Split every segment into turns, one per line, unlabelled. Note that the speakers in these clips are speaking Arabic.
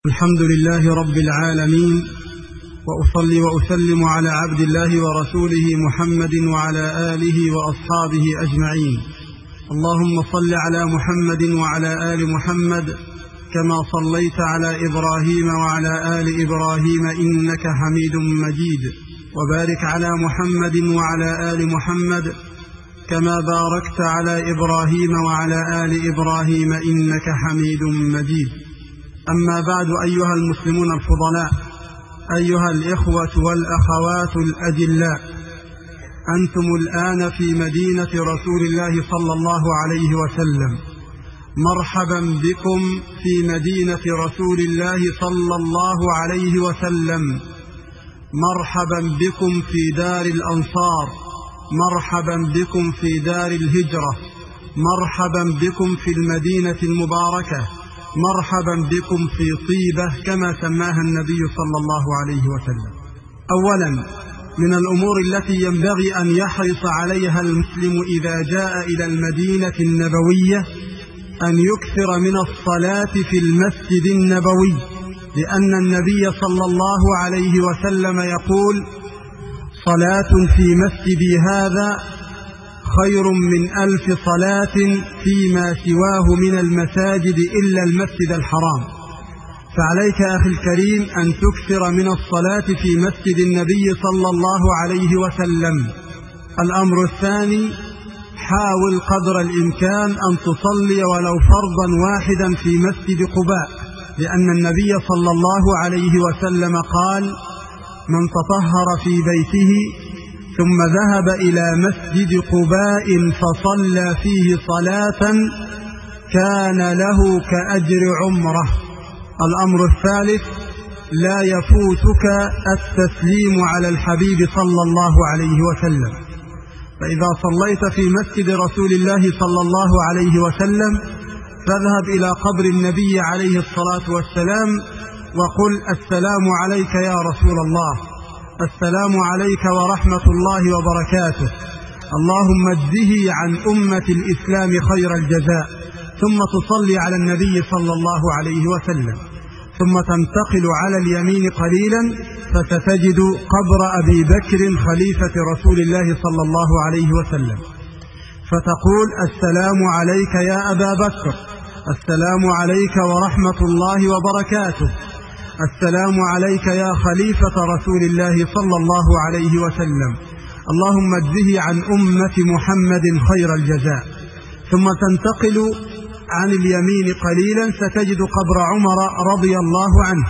الحمد لله رب العالمين، وأصلي وأسلم على عبد الله ورسوله محمد وعلى آله وأصحابه أجمعين. اللهم صل على محمد وعلى آل محمد كما صليت على إبراهيم وعلى آل إبراهيم إنك حميد مجيد، وبارك على محمد وعلى آل محمد كما باركت على إبراهيم وعلى آل إبراهيم إنك حميد مجيد. أما بعد، أيها المسلمون الفضلاء، أيها الإخوة والأخوات الأجلاء، أنتم الآن في مدينة رسول الله صلى الله عليه وسلم. مرحبا بكم في مدينة رسول الله صلى الله عليه وسلم. مرحبا بكم في دار الأنصار، مرحبا بكم في دار الهجرة، مرحبا بكم في المدينة المباركة، مرحبا بكم في طيبة كما سماها النبي صلى الله عليه وسلم. أولا، من الأمور التي ينبغي أن يحرص عليها المسلم إذا جاء إلى المدينة النبوية أن يكثر من الصلاة في المسجد النبوي، لأن النبي صلى الله عليه وسلم يقول: صلاة في مسجدي هذا خير من 1000 صلاة فيما سواه من المساجد إلا المسجد الحرام. فعليك أخي الكريم أن تكثر من الصلاة في مسجد النبي صلى الله عليه وسلم. الأمر الثاني، حاول قدر الإمكان أن تصلي ولو فرضا واحدا في مسجد قباء، لأن النبي صلى الله عليه وسلم قال: من تطهر في بيته ثم ذهب إلى مسجد قباء فصلى فيه صلاة كان له كأجر عمره. الأمر الثالث، لا يفوتك التسليم على الحبيب صلى الله عليه وسلم. فإذا صليت في مسجد رسول الله صلى الله عليه وسلم فاذهب إلى قبر النبي عليه الصلاة والسلام وقل: السلام عليك يا رسول الله، السلام عليك ورحمة الله وبركاته، اللهم اجزه عن أمة الإسلام خير الجزاء. ثم تصلي على النبي صلى الله عليه وسلم، ثم تنتقل على اليمين قليلا فستجد قبر أبي بكر خليفة رسول الله صلى الله عليه وسلم، فتقول: السلام عليك يا أبا بكر، السلام عليك ورحمة الله وبركاته، السلام عليك يا خليفة رسول الله صلى الله عليه وسلم، اللهم اجزه عن أمة محمد خير الجزاء. ثم تنتقل عن اليمين قليلا ستجد قبر عمر رضي الله عنه،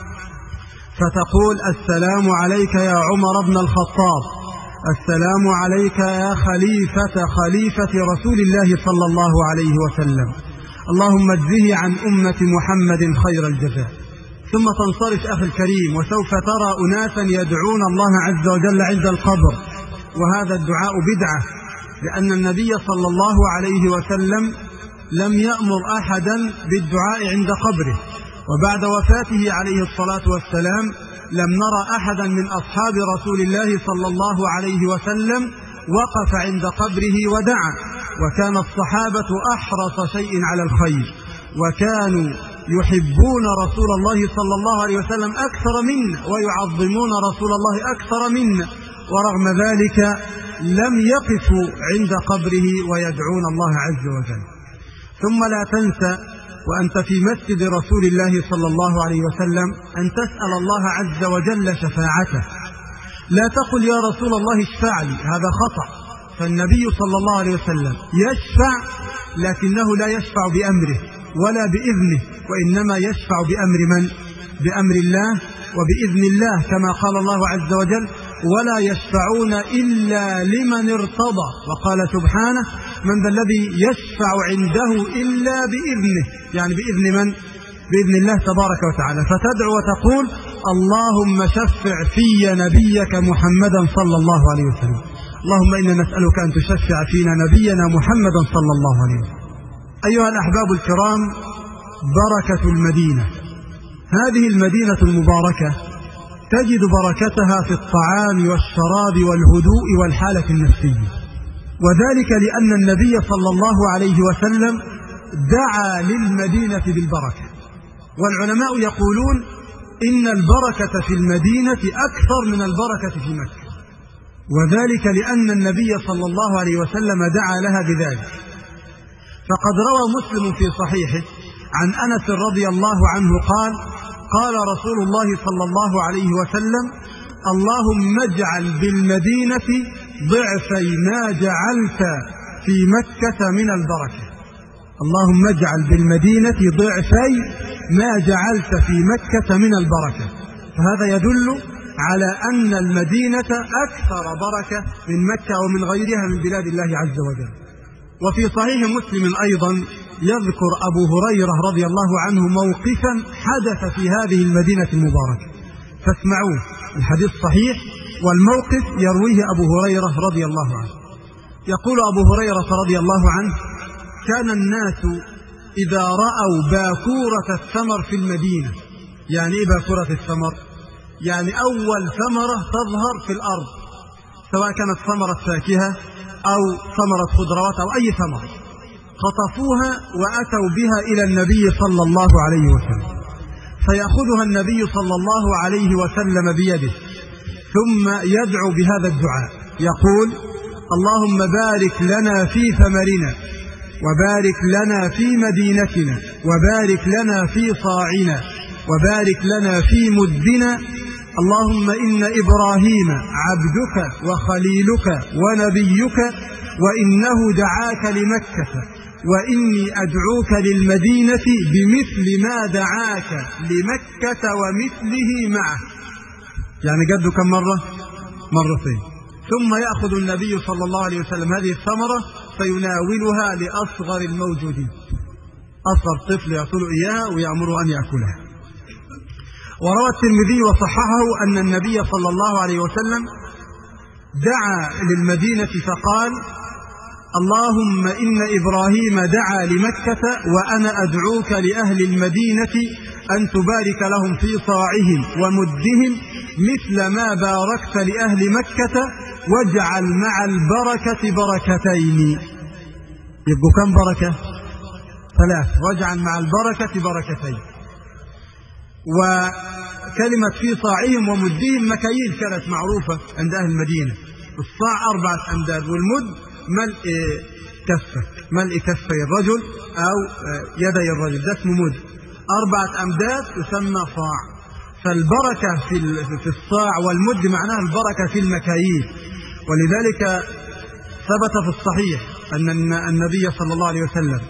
فتقول: السلام عليك يا عمر بن الخطاب، السلام عليك يا خليفة رسول الله صلى الله عليه وسلم، اللهم اجزه عن أمة محمد خير الجزاء. ثم تنصرف أخي الكريم، وسوف ترى أناسا يدعون الله عز وجل عند القبر، وهذا الدعاء بدعة، لأن النبي صلى الله عليه وسلم لم يأمر أحدا بالدعاء عند قبره، وبعد وفاته عليه الصلاة والسلام لم نرى أحدا من أصحاب رسول الله صلى الله عليه وسلم وقف عند قبره ودعا. وكان الصحابة أحرص شيء على الخير، وكانوا يحبون رسول الله صلى الله عليه وسلم أكثر منا، ويعظمون رسول الله أكثر منا، ورغم ذلك لم يقفوا عند قبره ويدعون الله عز وجل. ثم لا تنسى وأنت في مسجد رسول الله صلى الله عليه وسلم أن تسأل الله عز وجل شفاعته. لا تقل: يا رسول الله اشفع لي، هذا خطأ. فالنبي صلى الله عليه وسلم يشفع، لكنه لا يشفع بأمره ولا بإذنه، وإنما يشفع بأمر من؟ بأمر الله وبإذن الله، كما قال الله عز وجل: ولا يشفعون إلا لمن ارتضى. وقال سبحانه: من ذا الذي يشفع عنده إلا بإذنه، يعني بإذن من؟ بإذن الله تبارك وتعالى. فتدعو وتقول: اللهم شفع في نبيك محمدا صلى الله عليه وسلم، اللهم إنا نسألك أن تشفع فينا نبينا محمدا صلى الله عليه وسلم. أيها الأحباب الكرام، بركة المدينة، هذه المدينة المباركة تجد بركتها في الطعام والشراب والهدوء والحالة النفسية، وذلك لأن النبي صلى الله عليه وسلم دعا للمدينة بالبركة. والعلماء يقولون إن البركة في المدينة أكثر من البركة في مكة، وذلك لأن النبي صلى الله عليه وسلم دعا لها بذلك. فقد روى مسلم في صحيحه عن أنس رضي الله عنه قال: قال رسول الله صلى الله عليه وسلم: اللهم اجعل بالمدينة ضعفي ما جعلت في مكة من البركة. اللهم اجعل بالمدينة ضعفي ما جعلت في مكة من البركة. فهذا يدل على أن المدينة أكثر بركة من مكة ومن غيرها من بلاد الله عز وجل. وفي صحيح مسلم أيضا يذكر أبو هريرة رضي الله عنه موقفا حدث في هذه المدينة المباركة، فاسمعوه. الحديث صحيح والموقف يرويه أبو هريرة رضي الله عنه. يقول أبو هريرة رضي الله عنه: كان الناس إذا رأوا باكورة الثمر في المدينة. يعني إيه باكورة الثمر؟ يعني أول ثمرة تظهر في الأرض، سواء كانت ثمرة فاكهة أو ثمرة خضروات أو أي ثمرة، خطفوها وأتوا بها إلى النبي صلى الله عليه وسلم، فيأخذها النبي صلى الله عليه وسلم بيده ثم يدعو بهذا الدعاء، يقول: اللهم بارك لنا في ثمرنا، وبارك لنا في مدينتنا، وبارك لنا في صاعنا، وبارك لنا في مدنا. اللهم إن إبراهيم عبدك وخليلك ونبيك، وإنه دعاك لمكة، وإني أدعوك للمدينة بمثل ما دعاك لمكة ومثله معه. يعني جده كم مرة؟ مرتين. ثم يأخذ النبي صلى الله عليه وسلم هذه الثمرة فيناولها لأصغر الموجودين، أصغر طفل يأكل إياه ويأمره أن يأكلها. وروى الترمذي وصححه أن النبي صلى الله عليه وسلم دعا للمدينة فقال: اللهم إن إبراهيم دعا لمكة، وأنا أدعوك لأهل المدينة أن تبارك لهم في صاعهم ومدهم مثل ما باركت لأهل مكة، واجعل مع البركة بركتين. يبقوا كم بركة؟ 3. واجعل مع البركة بركتين. وكلمة في صاعهم ومدهم مكاييل كانت معروفة عند أهل المدينة. الصاع 4 أمداد، والمد ملء كفة، ملء كفي الرجل أو يدي الرجل، ده اسمه مد. 4 أمداد يسمى صاع. فالبركة في الصاع والمد معناها البركة في المكاييل. ولذلك ثبت في الصحيح أن النبي صلى الله عليه وسلم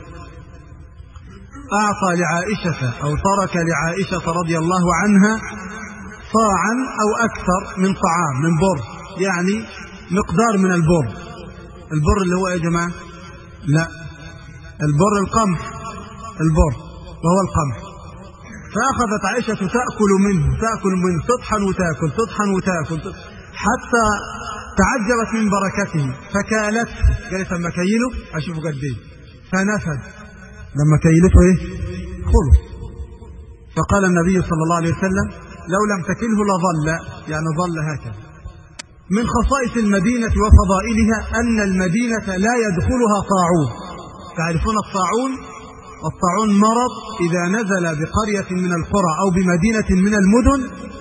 أعطى لعائشة أو ترك لعائشة رضي الله عنها صاعا أو أكثر من طعام، من بر، يعني مقدار من البر. البر اللي هو يا جماعة؟ لا، البر القمح، البر وهو القمح. فأخذت عائشة تأكل منه تطحن وتأكل، تطحن وتأكل، حتى تعجبت من بركته فكالت، قالت لما كيله أشوفه قد ايه، فنفد. لما كيلته ايه؟ خلص. فقال النبي صلى الله عليه وسلم: لو لم تكله لظل، يعني ظل هكذا. من خصائص المدينة وفضائلها أن المدينة لا يدخلها طاعون. تعرفون الطاعون؟ الطاعون مرض إذا نزل بقرية من القرى أو بمدينة من المدن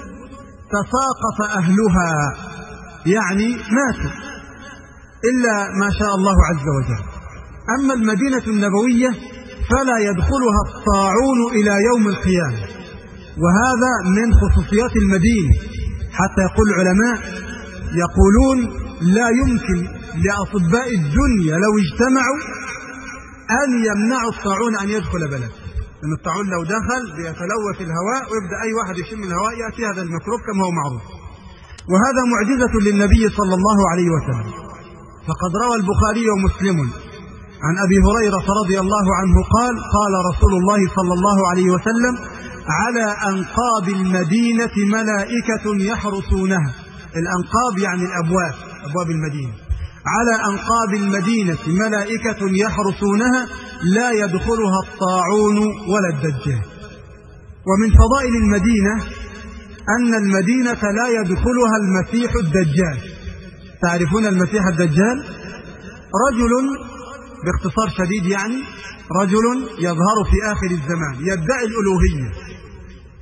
تساقط أهلها، يعني ماتوا إلا ما شاء الله عز وجل. أما المدينة النبوية فلا يدخلها الطاعون إلى يوم القيامة، وهذا من خصوصيات المدينة. حتى يقول العلماء يقولون لا يمكن لأطباء الدنيا لو اجتمعوا أن يمنعوا الطاعون أن يدخل بلد، لأن الطاعون لو دخل بيتلوث الهواء ويبدأ أي واحد يشم الهواء يأتي هذا الميكروب كما هو معروف. وهذا معجزة للنبي صلى الله عليه وسلم. فقد روى البخاري ومسلم عن أبي هريرة رضي الله عنه قال: قال رسول الله صلى الله عليه وسلم: على أنقاب المدينة ملائكة يحرسونها. الأنقاب يعني الأبواب، أبواب المدينة. على أنقاب المدينة ملائكة يحرسونها لا يدخلها الطاعون ولا الدجال. ومن فضائل المدينة أن المدينة لا يدخلها المسيح الدجال. تعرفون المسيح الدجال؟ رجل، باختصار شديد يعني، رجل يظهر في آخر الزمان يدعي الألوهية،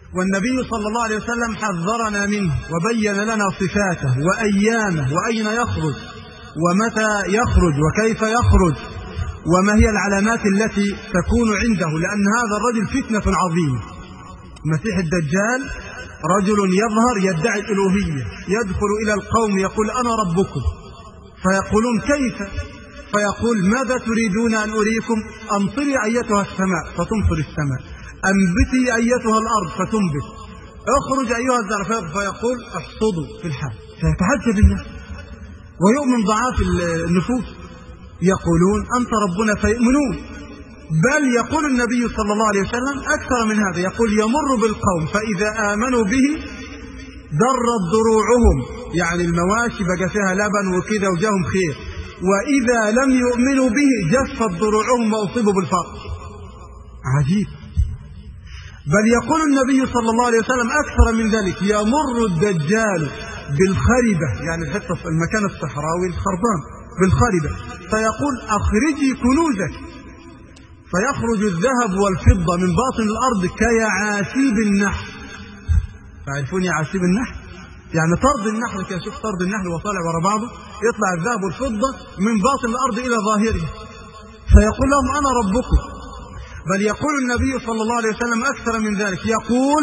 والنبي صلى الله عليه وسلم حذرنا منه وبين لنا صفاته وأيامه وأين يخرج ومتى يخرج وكيف يخرج وما هي العلامات التي تكون عنده، لأن هذا الرجل فتنة عظيمة. المسيح الدجال رجل يظهر يدعي الألوهية، يدخل إلى القوم يقول أنا ربكم، فيقولون كيف؟ فيقول ماذا تريدون أن أريكم؟ أمطري أيتها السماء فتمطر السماء، أنبتي أيتها الأرض فتنبت، اخرج أيها الزرفات، فيقول احصدوا في الحال. فيتعجب الناس ويؤمن ضعاف النفوس، يقولون أنت ربنا فيؤمنون. بل يقول النبي صلى الله عليه وسلم أكثر من هذا، يقول يمر بالقوم فإذا آمنوا به درت ضروعهم، يعني المواشي بقى فيها لبن وكذا وجاهم خير، وإذا لم يؤمنوا به جفت ضروعهم وأصيبوا بالفقر. عجيب. بل يقول النبي صلى الله عليه وسلم أكثر من ذلك، يمر الدجال بالخربة، يعني الحتة المكان الصحراوي الخربان بالخربة، فيقول أخرجي كنوزك، فيخرج الذهب والفضة من باطن الأرض كيعاسيب النحل. تعرفون يعاسيب النحل؟ يعني طرد النحل كده، شوف طرد النحل وطالع ورا بعضه، يطلع الذهب والفضة من باطن الأرض إلى ظاهرها، فيقول لهم أنا ربكم. بل يقول النبي صلى الله عليه وسلم أكثر من ذلك، يقول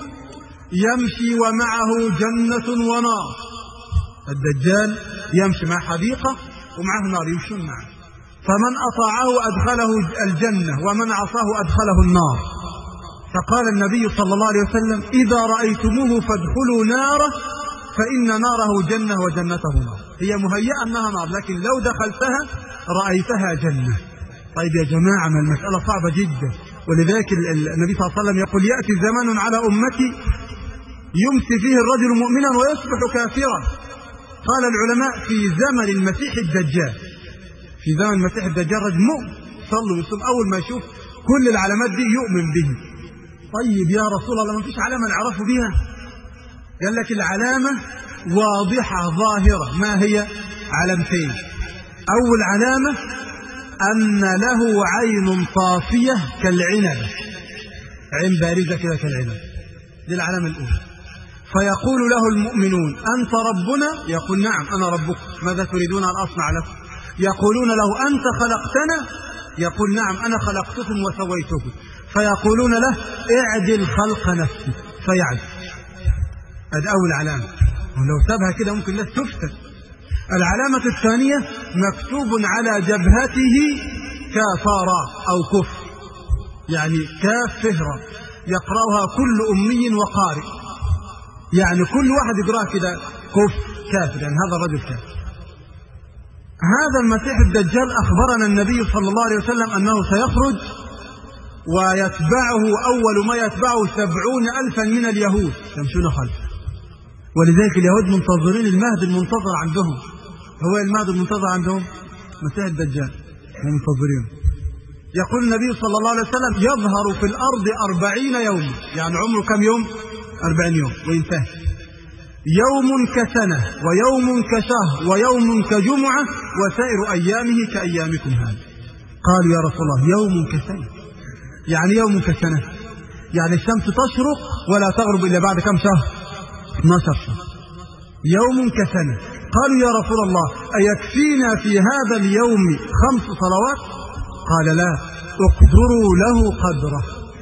يمشي ومعه جنة ونار. الدجال يمشي مع حديقة ومعه نار يمشون معه، فمن أطاعه أدخله الجنة ومن عصاه أدخله النار. فقال النبي صلى الله عليه وسلم إذا رأيتموه فادخلوا ناره فإن ناره جنة وجنته نار. هي مهيئة أنها نار، لكن لو دخلتها رأيتها جنة. طيب يا جماعة، ما المسألة صعبة جدا. ولذلك النبي صلى الله عليه وسلم يقول يأتي زمان على أمتي يمسي فيه الرجل مؤمنا ويصبح كافرا. قال العلماء في زمن المسيح الدجال، في زمن المسيح الدجال رجل مؤمن صلوا ويصوم، أول ما يشوف كل العلامات دي يؤمن به. طيب يا رسول الله ما فيش علامة نعرفه بها؟ قال لك العلامة واضحة ظاهرة. ما هي؟ علامتين. أول علامة أن له عين طافية كالعنبة، عين بارزة كده كالعنب، دي العلامة الأولى. فيقول له المؤمنون أنت ربنا؟ يقول نعم أنا ربكم، ماذا تريدون أن أصنع لكم؟ يقولون له أنت خلقتنا؟ يقول نعم أنا خلقتكم وسويتكم. فيقولون له اعدل خلق نفسك، فيعدل. هذه أول علامة، ولو سابها كده ممكن الناس تفتن. العلامة الثانية مكتوب على جبهته كافارا أو كفر، يعني كاف فهرة يقرأها كل أمي وقارئ، يعني كل واحد يقرأ كده كفر كافر، يعني هذا الرجل كافر. هذا المسيح الدجال أخبرنا النبي صلى الله عليه وسلم أنه سيخرج ويتبعه أول ما يتبعه 70,000 من اليهود يمشون خلفه. ولذلك اليهود منتظرين المهد المنتظر عندهم. هو المهد المنتظر عندهم مسيح الدجال، منتظرين. يقول النبي صلى الله عليه وسلم يظهر في الأرض 40 يوم، يعني عمره كم يوم؟ 40 يوم وينتهي. يوم كسنة ويوم كشهر ويوم كجمعة وسائر أيامه كأيامكم هذه. قالوا يا رسول الله يوم كسنة، يعني يوم كسنة، يعني الشمس تشرق ولا تغرب إلا بعد كم شهر؟ 12 شهر. يوم كسنة. قالوا يا رسول الله أيكفينا في هذا اليوم 5 صلوات؟ قال لا، اقدروا له قدره.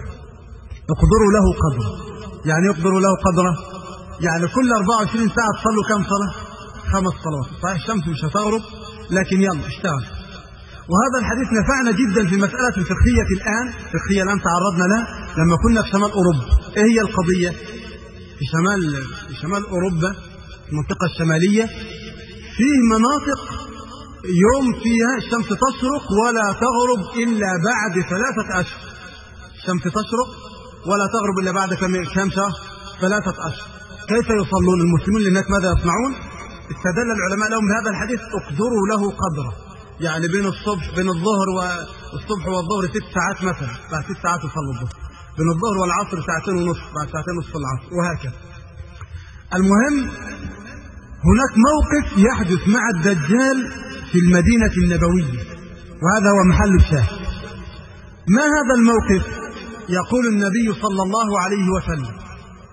اقدروا له قدره، يعني يقدروا له قدره، يعني كل 24 ساعة تصلوا كم صلاة؟ 5 صلوات. صحيح الشمس مش هتغرب، لكن يلا اشتغل. وهذا الحديث نفعنا جدا في مسألة الفقهية الآن تعرضنا لها لما كنا في شمال أوروبا. إيه هي القضية؟ في شمال أوروبا، المنطقة الشمالية، فيه مناطق يوم فيها الشمس تشرق ولا تغرب إلا بعد 3 أشهر. الشمس تشرق ولا تغرب إلا بعد كم شهر؟ 3 أشهر. كيف يصلون المسلمون للناس؟ ماذا يصنعون؟ استدل العلماء لهم بهذا الحديث اقدروا له قدره، يعني بين الظهر والصبح والظهر 6 ساعات مثلا، بعد 6 ساعات يصلوا الظهر، بين الظهر والعصر 2.5 ساعة، بعد 2.5 العصر، وهكذا. المهم هناك موقف يحدث مع الدجال في المدينة النبوية، وهذا هو محل الشاهد. ما هذا الموقف؟ يقول النبي صلى الله عليه وسلم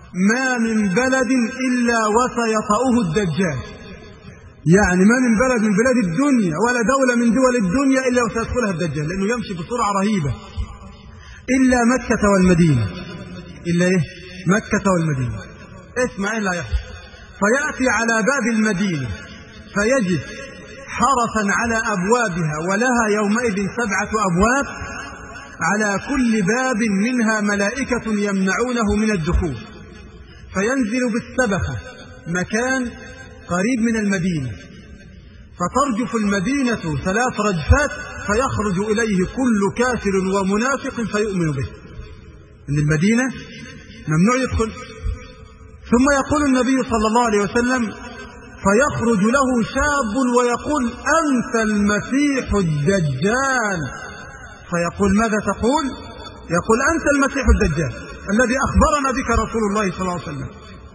ما من بلد إلا وسيطأه الدجال. يعني ما من بلد من بلاد الدنيا ولا دولة من دول الدنيا إلا وسيدخلها الدجال، لأنه يمشي بسرعة رهيبة، إلا مكة والمدينة. إلا إيه؟ مكة والمدينة. اسمع إيه لا يحصل. فيأتي على باب المدينة فيجد حرسا على أبوابها، ولها يومئذ 7 أبواب، على كل باب منها ملائكة يمنعونه من الدخول. فينزل بالسبخة مكان قريب من المدينة، فترجف المدينة 3 رجفات، فيخرج إليه كل كافر ومنافق فيؤمن به. إن المدينة ممنوع يدخل. ثم يقول النبي صلى الله عليه وسلم: فيخرج له شاب ويقول: أنت المسيح الدجال. فيقول: ماذا تقول؟ يقول: أنت المسيح الدجال الذي أخبرنا بك رسول الله صلى الله عليه وسلم.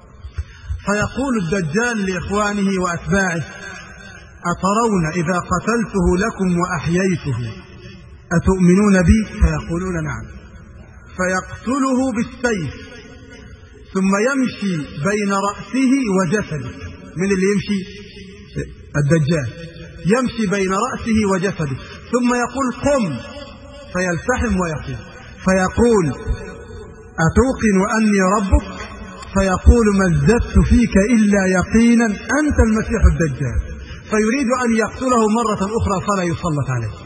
فيقول الدجال لإخوانه وأتباعه: أترون إذا قتلته لكم وأحييته أتؤمنون بي؟ فيقولون: نعم. فيقتله بالسيف، ثم يمشي بين رأسه وجسده. من اللي يمشي؟ الدجال. يمشي بين رأسه وجسده، ثم يقول: قم، فيلتحم ويقوم. فيقول: أتوقن أني ربك؟ فيقول: ما ازددت فيك إلا يقينا، أنت المسيح الدجال. فيريد أن يقتله مرة أخرى فلا يسلط عليه.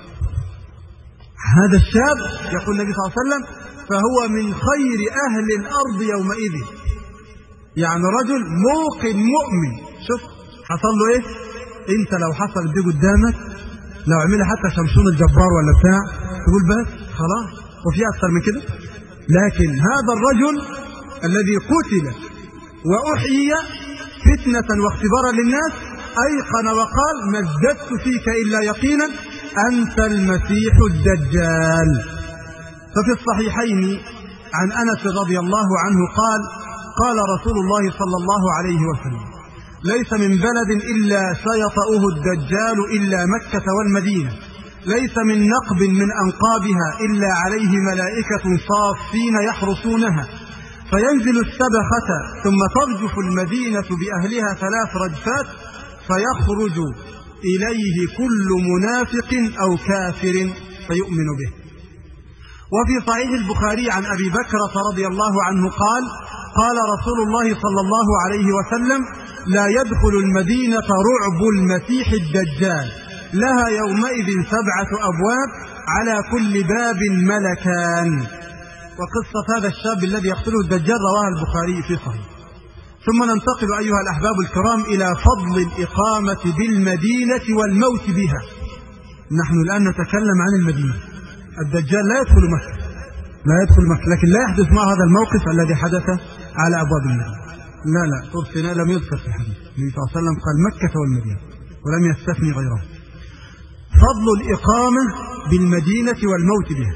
هذا الشاب يقول النبي صلى الله عليه وسلم: فهو من خير أهل الأرض يومئذ. يعني رجل موقن مؤمن. شوف حصل له إيه؟ أنت لو حصل دي قدامك، لو عملها حتى شمشون الجبار ولا بتاع، تقول بس خلاص، وفي أكثر من كده. لكن هذا الرجل الذي قتل وأحيي فتنة واختبارا للناس أيقن وقال: ما ازددت فيك إلا يقينا، أنت المسيح الدجال. ففي الصحيحين عن أنس رضي الله عنه قال: قال رسول الله صلى الله عليه وسلم: ليس من بلد إلا سيطأه الدجال إلا مكة والمدينة، ليس من نقب من أنقابها إلا عليه ملائكة صافين يحرسونها، فينزل السبخة ثم ترجف المدينة بأهلها 3 رجفات، فيخرج إليه كل منافق أو كافر فيؤمن به. وفي صحيح البخاري عن أبي بكرة رضي الله عنه قال: قال رسول الله صلى الله عليه وسلم: لا يدخل المدينة رعب المسيح الدجال، لها يومئذ 7 أبواب، على كل باب ملكان. وقصة هذا الشاب الذي يقتله الدجال رواها البخاري في صحيح. ثم ننتقل أيها الأحباب الكرام إلى فضل الإقامة بالمدينة والموت بها. نحن الآن نتكلم عن المدينة. الدجال لا يدخل مكة، لا يدخل مكة، لكن لا يحدث مع هذا الموقف الذي حدث على أبواب المدينة. لا طرفنا لم يذكر في الحديث. النبي صلى الله عليه وسلم قال مكة والمدينة ولم يستثني غيره. فضل الإقامة بالمدينة والموت بها.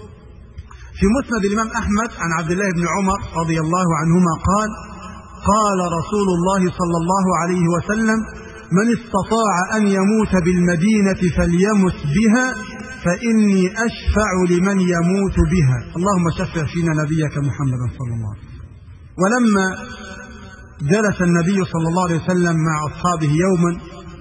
في مسند الإمام أحمد عن عبد الله بن عمر رضي الله عنهما قال: قال رسول الله صلى الله عليه وسلم: من استطاع أن يموت بالمدينة فليمت بها، فإني أشفع لمن يموت بها. اللهم شفع فينا نبيك محمد صلى الله عليه وسلم. ولما جلس النبي صلى الله عليه وسلم مع أصحابه يوما،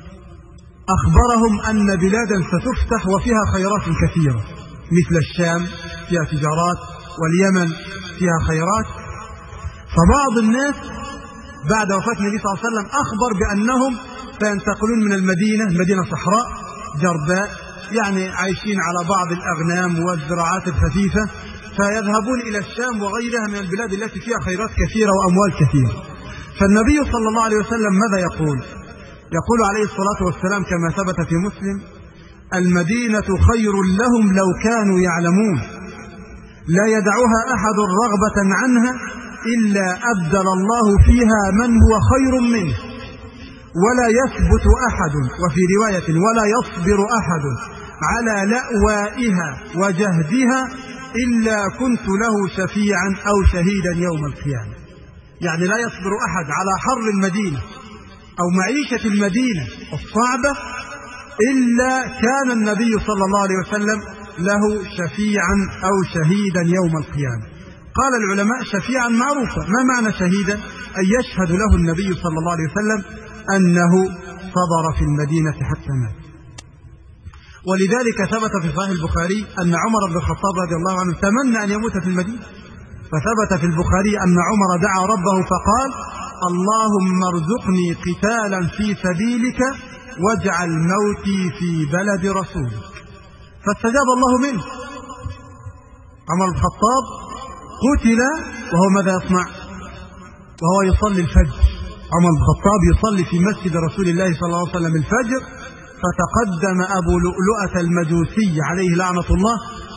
أخبرهم أن بلادا ستفتح وفيها خيرات كثيرة، مثل الشام فيها تجارات، واليمن فيها خيرات. فبعض الناس بعد وفاة النبي صلى الله عليه وسلم أخبر بأنهم سينتقلون من المدينة، مدينة صحراء جرداء، يعني عايشين على بعض الأغنام والزراعات الخفيفة، فيذهبون إلى الشام وغيرها من البلاد التي فيها خيرات كثيرة وأموال كثيرة. فالنبي صلى الله عليه وسلم ماذا يقول؟ يقول عليه الصلاة والسلام كما ثبت في مسلم: المدينة خير لهم لو كانوا يعلمون، لا يدعها أحد رغبة عنها إلا أبدل الله فيها من هو خير منه، ولا يثبت أحد، وفي رواية ولا يصبر أحد على لأوائها وجهدها إلا كنت له شفيعا أو شهيدا يوم القيامة. يعني لا يصبر أحد على حر المدينة أو معيشة المدينة الصعبة إلا كان النبي صلى الله عليه وسلم له شفيعا أو شهيدا يوم القيامة. قال العلماء شفيعا معروفا. ما معنى شهيدا؟ أن يشهد له النبي صلى الله عليه وسلم أنه صبر في المدينة حتى مات. ولذلك ثبت في صحيح البخاري أن عمر بن الخطاب رضي الله عنه تمنى أن يموت في المدينة، فثبت في البخاري أن عمر دعا ربه فقال: اللهم ارزقني قتالا في سبيلك واجعل موتي في بلد رسولك. فاستجاب الله منه. عمر بن الخطاب قتل وهو ماذا يصنع؟ وهو يصلي الفجر. عمر بن الخطاب يصلي في مسجد رسول الله صلى الله عليه وسلم الفجر، فتقدم أبو لؤلؤة المجوسي عليه لعنة الله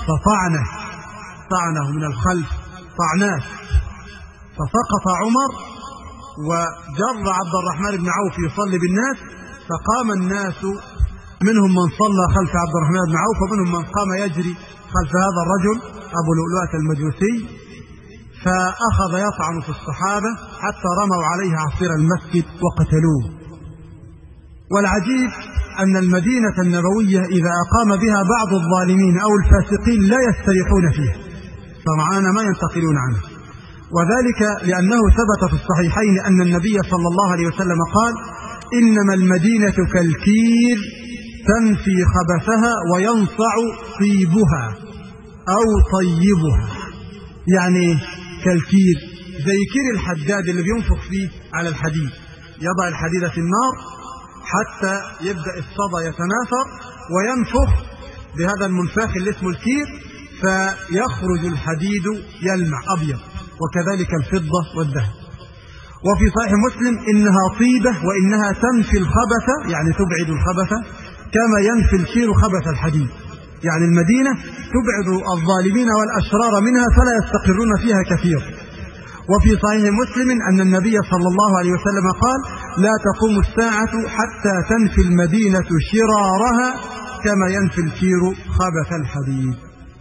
فطعنه من الخلف طعناه، فسقط عمر وجر عبد الرحمن بن عوف يصلي بالناس، فقام الناس منهم من صلى خلف عبد الرحمن بن عوف ومنهم من قام يجري خلف هذا الرجل أبو لؤلؤة المجوسي، فأخذ يطعن في الصحابة حتى رموا عليه عصير المسجد وقتلوه. والعجيب أن المدينة النبوية إذا أقام بها بعض الظالمين أو الفاسقين لا يستريحون فيها، سمعان ما ينتقلون عنه. وذلك لأنه ثبت في الصحيحين أن النبي صلى الله عليه وسلم قال: إنما المدينة كالكير تنفي خبثها وينصع طيبها أو طيبها. يعني كالكير زي كير الحداد اللي بينفخ فيه على الحديد، يضع الحديد في النار حتى يبدأ الصدى يتناثر وينفخ بهذا المنفاخ اللي اسمه الكير، فيخرج الحديد يلمع أبيض، وكذلك الفضة والذهب. وفي صحيح مسلم: إنها طيبة وإنها تنفي الخبث، يعني تبعد الخبث كما ينفي الكير خبث الحديد. يعني المدينة تبعد الظالمين والأشرار منها فلا يستقرون فيها كثير. وفي صحيح مسلم أن النبي صلى الله عليه وسلم قال: لا تقوم الساعة حتى تنفي المدينة شرارها كما ينفي الكير خبث الحديد.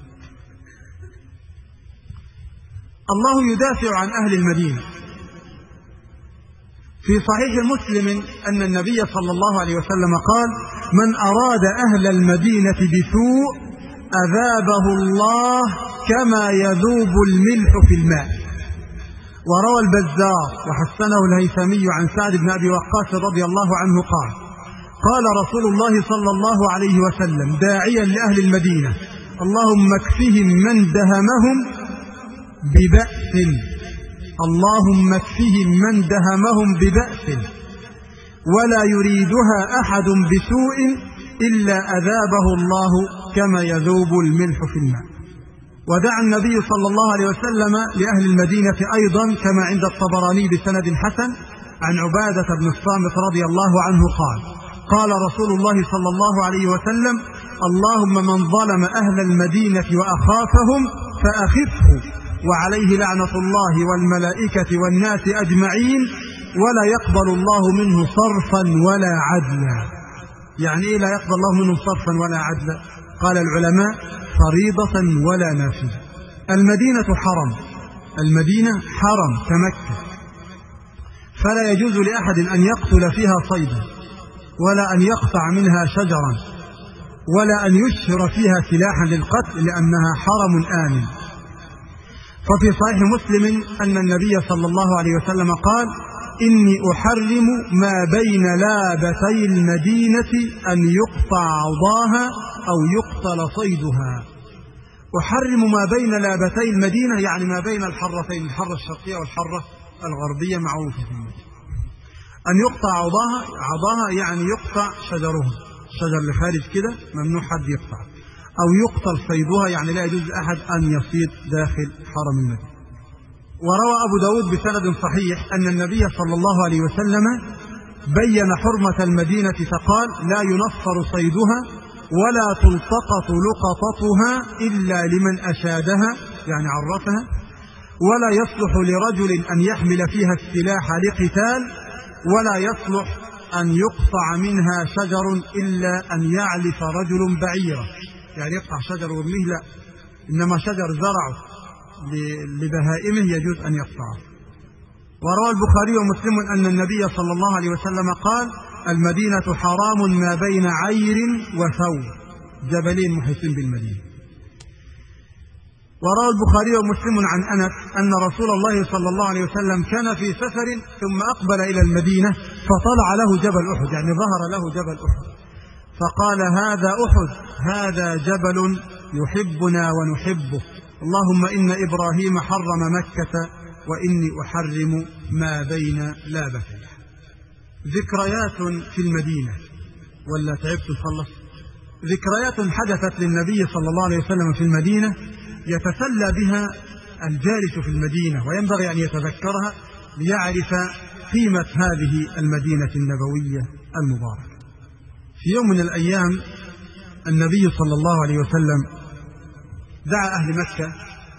الله يدافع عن أهل المدينة. في صحيح مسلم أن النبي صلى الله عليه وسلم قال: من أراد أهل المدينة بسوء أذابه الله كما يذوب الملح في الماء. وروى البزار وحسنه الهيثمي عن سعد بن أبي وقاص رضي الله عنه قال: قال رسول الله صلى الله عليه وسلم داعيا لأهل المدينة: اللهم اكفهم من دهمهم ببأس، اللهم اكفهم من دهمهم ببأس ولا يريدها أحد بسوء إلا أذابه الله كما يذوب الملح في الماء. ودعا النبي صلى الله عليه وسلم لأهل المدينة أيضا كما عند الطبراني بسند حسن عن عبادة بن الصامت رضي الله عنه قال: قال رسول الله صلى الله عليه وسلم: اللهم من ظلم أهل المدينة وأخافهم فأخفه، وعليه لعنة الله والملائكة والناس أجمعين، ولا يقبل الله منه صرفا ولا عدلا. يعني إيه لا يقبل الله منه صرفا ولا عدلا؟ قال العلماء: فريضة ولا نافلة. المدينة حرم، المدينة حرم كمكة، فلا يجوز لأحد أن يقتل فيها صيدا، ولا أن يقطع منها شجرا، ولا أن يشهر فيها سلاحا للقتل، لأنها حرم آمن. ففي صحيح مسلم أن النبي صلى الله عليه وسلم قال: إني أحرم ما بين لابتي المدينة أن يقطع عضاها أو يقتل صيدها. أحرم ما بين لابتي المدينة يعني ما بين الحرتين، الحرة الشرقية والحرة الغربية معروفة في المدينة. أن يقطع عضاها يعني يقطع شجرها، الشجر اللي خارج كده ممنوع حد يقطع، أو يقتل صيدها يعني لا يجوز أحد أن يصيد داخل حرم المدينة. وروى أبو داود بسند صحيح أن النبي صلى الله عليه وسلم بين حرمة المدينة فقال: لا ينفر صيدها ولا تلتقط لقطتها إلا لمن أشادها يعني عرفها، ولا يصلح لرجل أن يحمل فيها السلاح لقتال، ولا يصلح أن يقطع منها شجر إلا أن يعلف رجل بعيرة، يعني يقطع شجر وابنه لا، إنما شجر زرعه لبهائمه يجوز أن يقطعه. وروى البخاري ومسلم أن النبي صلى الله عليه وسلم قال: المدينة حرام ما بين عير وثور، جبلين محيطين بالمدينة. وروى البخاري ومسلم عن أنس أن رسول الله صلى الله عليه وسلم كان في سفر ثم أقبل إلى المدينة فطلع له جبل أحد، يعني ظهر له جبل أحد، فقال: هذا أحد، هذا جبل يحبنا ونحبه، اللهم إن إبراهيم حرم مكة وإني أحرم ما بين لابتيه. ذكريات في المدينة، ولا تعبت نخلص؟ ذكريات حدثت للنبي صلى الله عليه وسلم في المدينة يتسلى بها الجالس في المدينة، وينبغي أن يتذكرها ليعرف قيمة هذه المدينة النبوية المباركة. في يوم من الأيام النبي صلى الله عليه وسلم دعا أهل مكة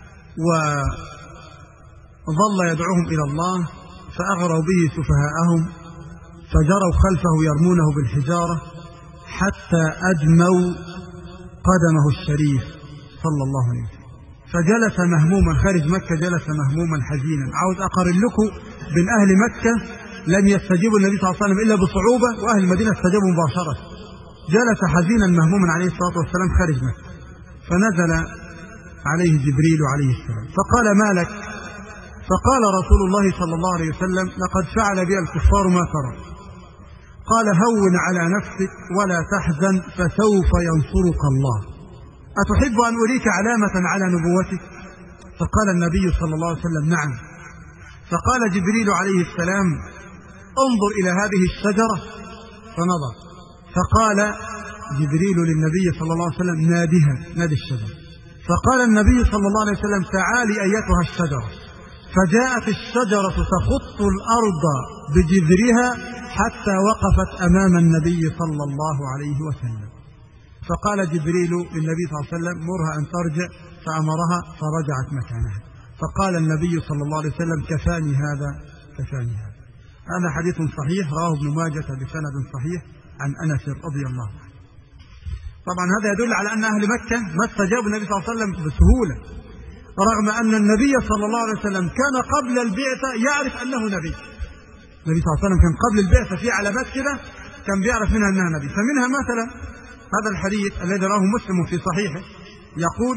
وظل يدعوهم إلى الله، فأغروا به سفهاءهم فجروا خلفه يرمونه بالحجارة حتى أدموا قدمه الشريف صلى الله عليه وسلم، فجلس مهموما خارج مكة، جلس مهموما حزينا. عاوز أقارن لكم بين أهل مكة لم يستجيبوا النبي صلى الله عليه وسلم إلا بصعوبة، وأهل المدينة استجابوا مباشرة. جلس حزينا مهموما عليه الصلاة والسلام خارج مكة، فنزل عليه جبريل عليه السلام فقال: ما لك؟ فقال رسول الله صلى الله عليه وسلم: لقد فعل بي الكفار ما ترى. قال: هون على نفسك ولا تحزن فسوف ينصرك الله، أتحب أن أريك علامة على نبوتك؟ فقال النبي صلى الله عليه وسلم: نعم. فقال جبريل عليه السلام: انظر إلى هذه الشجرة، فنظر، فقال جبريل للنبي صلى الله عليه وسلم: نادها، نادي الشجرة. فقال النبي صلى الله عليه وسلم: تعالي أيتها الشجرة. فجاءت الشجرة تخط الأرض بجذرها حتى وقفت أمام النبي صلى الله عليه وسلم. فقال جبريل للنبي صلى الله عليه وسلم: مرها أن ترجع، فأمرها فرجعت مكانها. فقال النبي صلى الله عليه وسلم: كفاني هذا، كفاني هذا. هذا حديث صحيح رواه ابن ماجه بسند صحيح عن أنس رضي الله عنه. طبعا هذا يدل على أن أهل مكة ما استجابوا النبي صلى الله عليه وسلم بسهولة، رغم أن النبي صلى الله عليه وسلم كان قبل البعثة يعرف أنه نبي. النبي صلى الله عليه وسلم كان قبل البعثة في علامات كده كان بيعرف منها أنها نبي. فمنها مثلا هذا الحديث الذي رواه مسلم في صحيحه، يقول: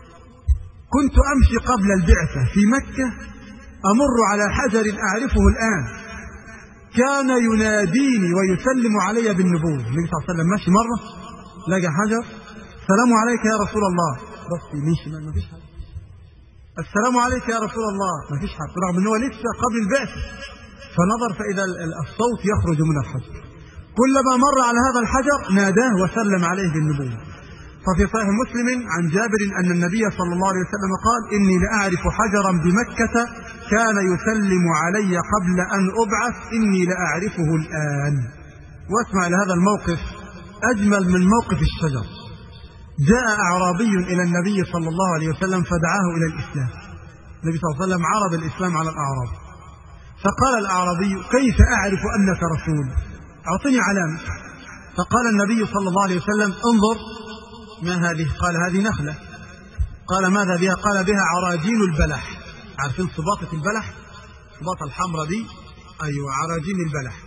كنت أمشي قبل البعثة في مكة أمر على حجر أعرفه الآن، كان يناديني ويسلم علي بالنبوة. النبي صلى الله عليه وسلم ماشي مرة لقى حجر: السلام عليك يا رسول الله، بس ماشي ما فيش حد، السلام عليك يا رسول الله، ما فيش حد، رغم أنه لسه قبل البعثة. فنظر فإذا الصوت يخرج من الحجر، كلما مر على هذا الحجر ناداه وسلم عليه بالنبوة. ففي صحيح مسلم عن جابر أن النبي صلى الله عليه وسلم قال: إني لأعرف حجرا بمكة كان يسلم علي قبل أن أبعث، إني لأعرفه الآن. واسمع لهذا الموقف أجمل من موقف الشجر. جاء أعرابي إلى النبي صلى الله عليه وسلم فدعاه إلى الإسلام. النبي صلى الله عليه وسلم عرض الإسلام على الأعراب، فقال الأعرابي: كيف أعرف أنك رسول؟ أعطني علامة. فقال النبي صلى الله عليه وسلم: انظر، ما هذه؟ قال: هذه نخلة. قال: ماذا بها؟ قال: بها عراجين البلح. عارفين صباطة البلح؟ صباطة الحمراء دي، أيوة، عراجين البلح.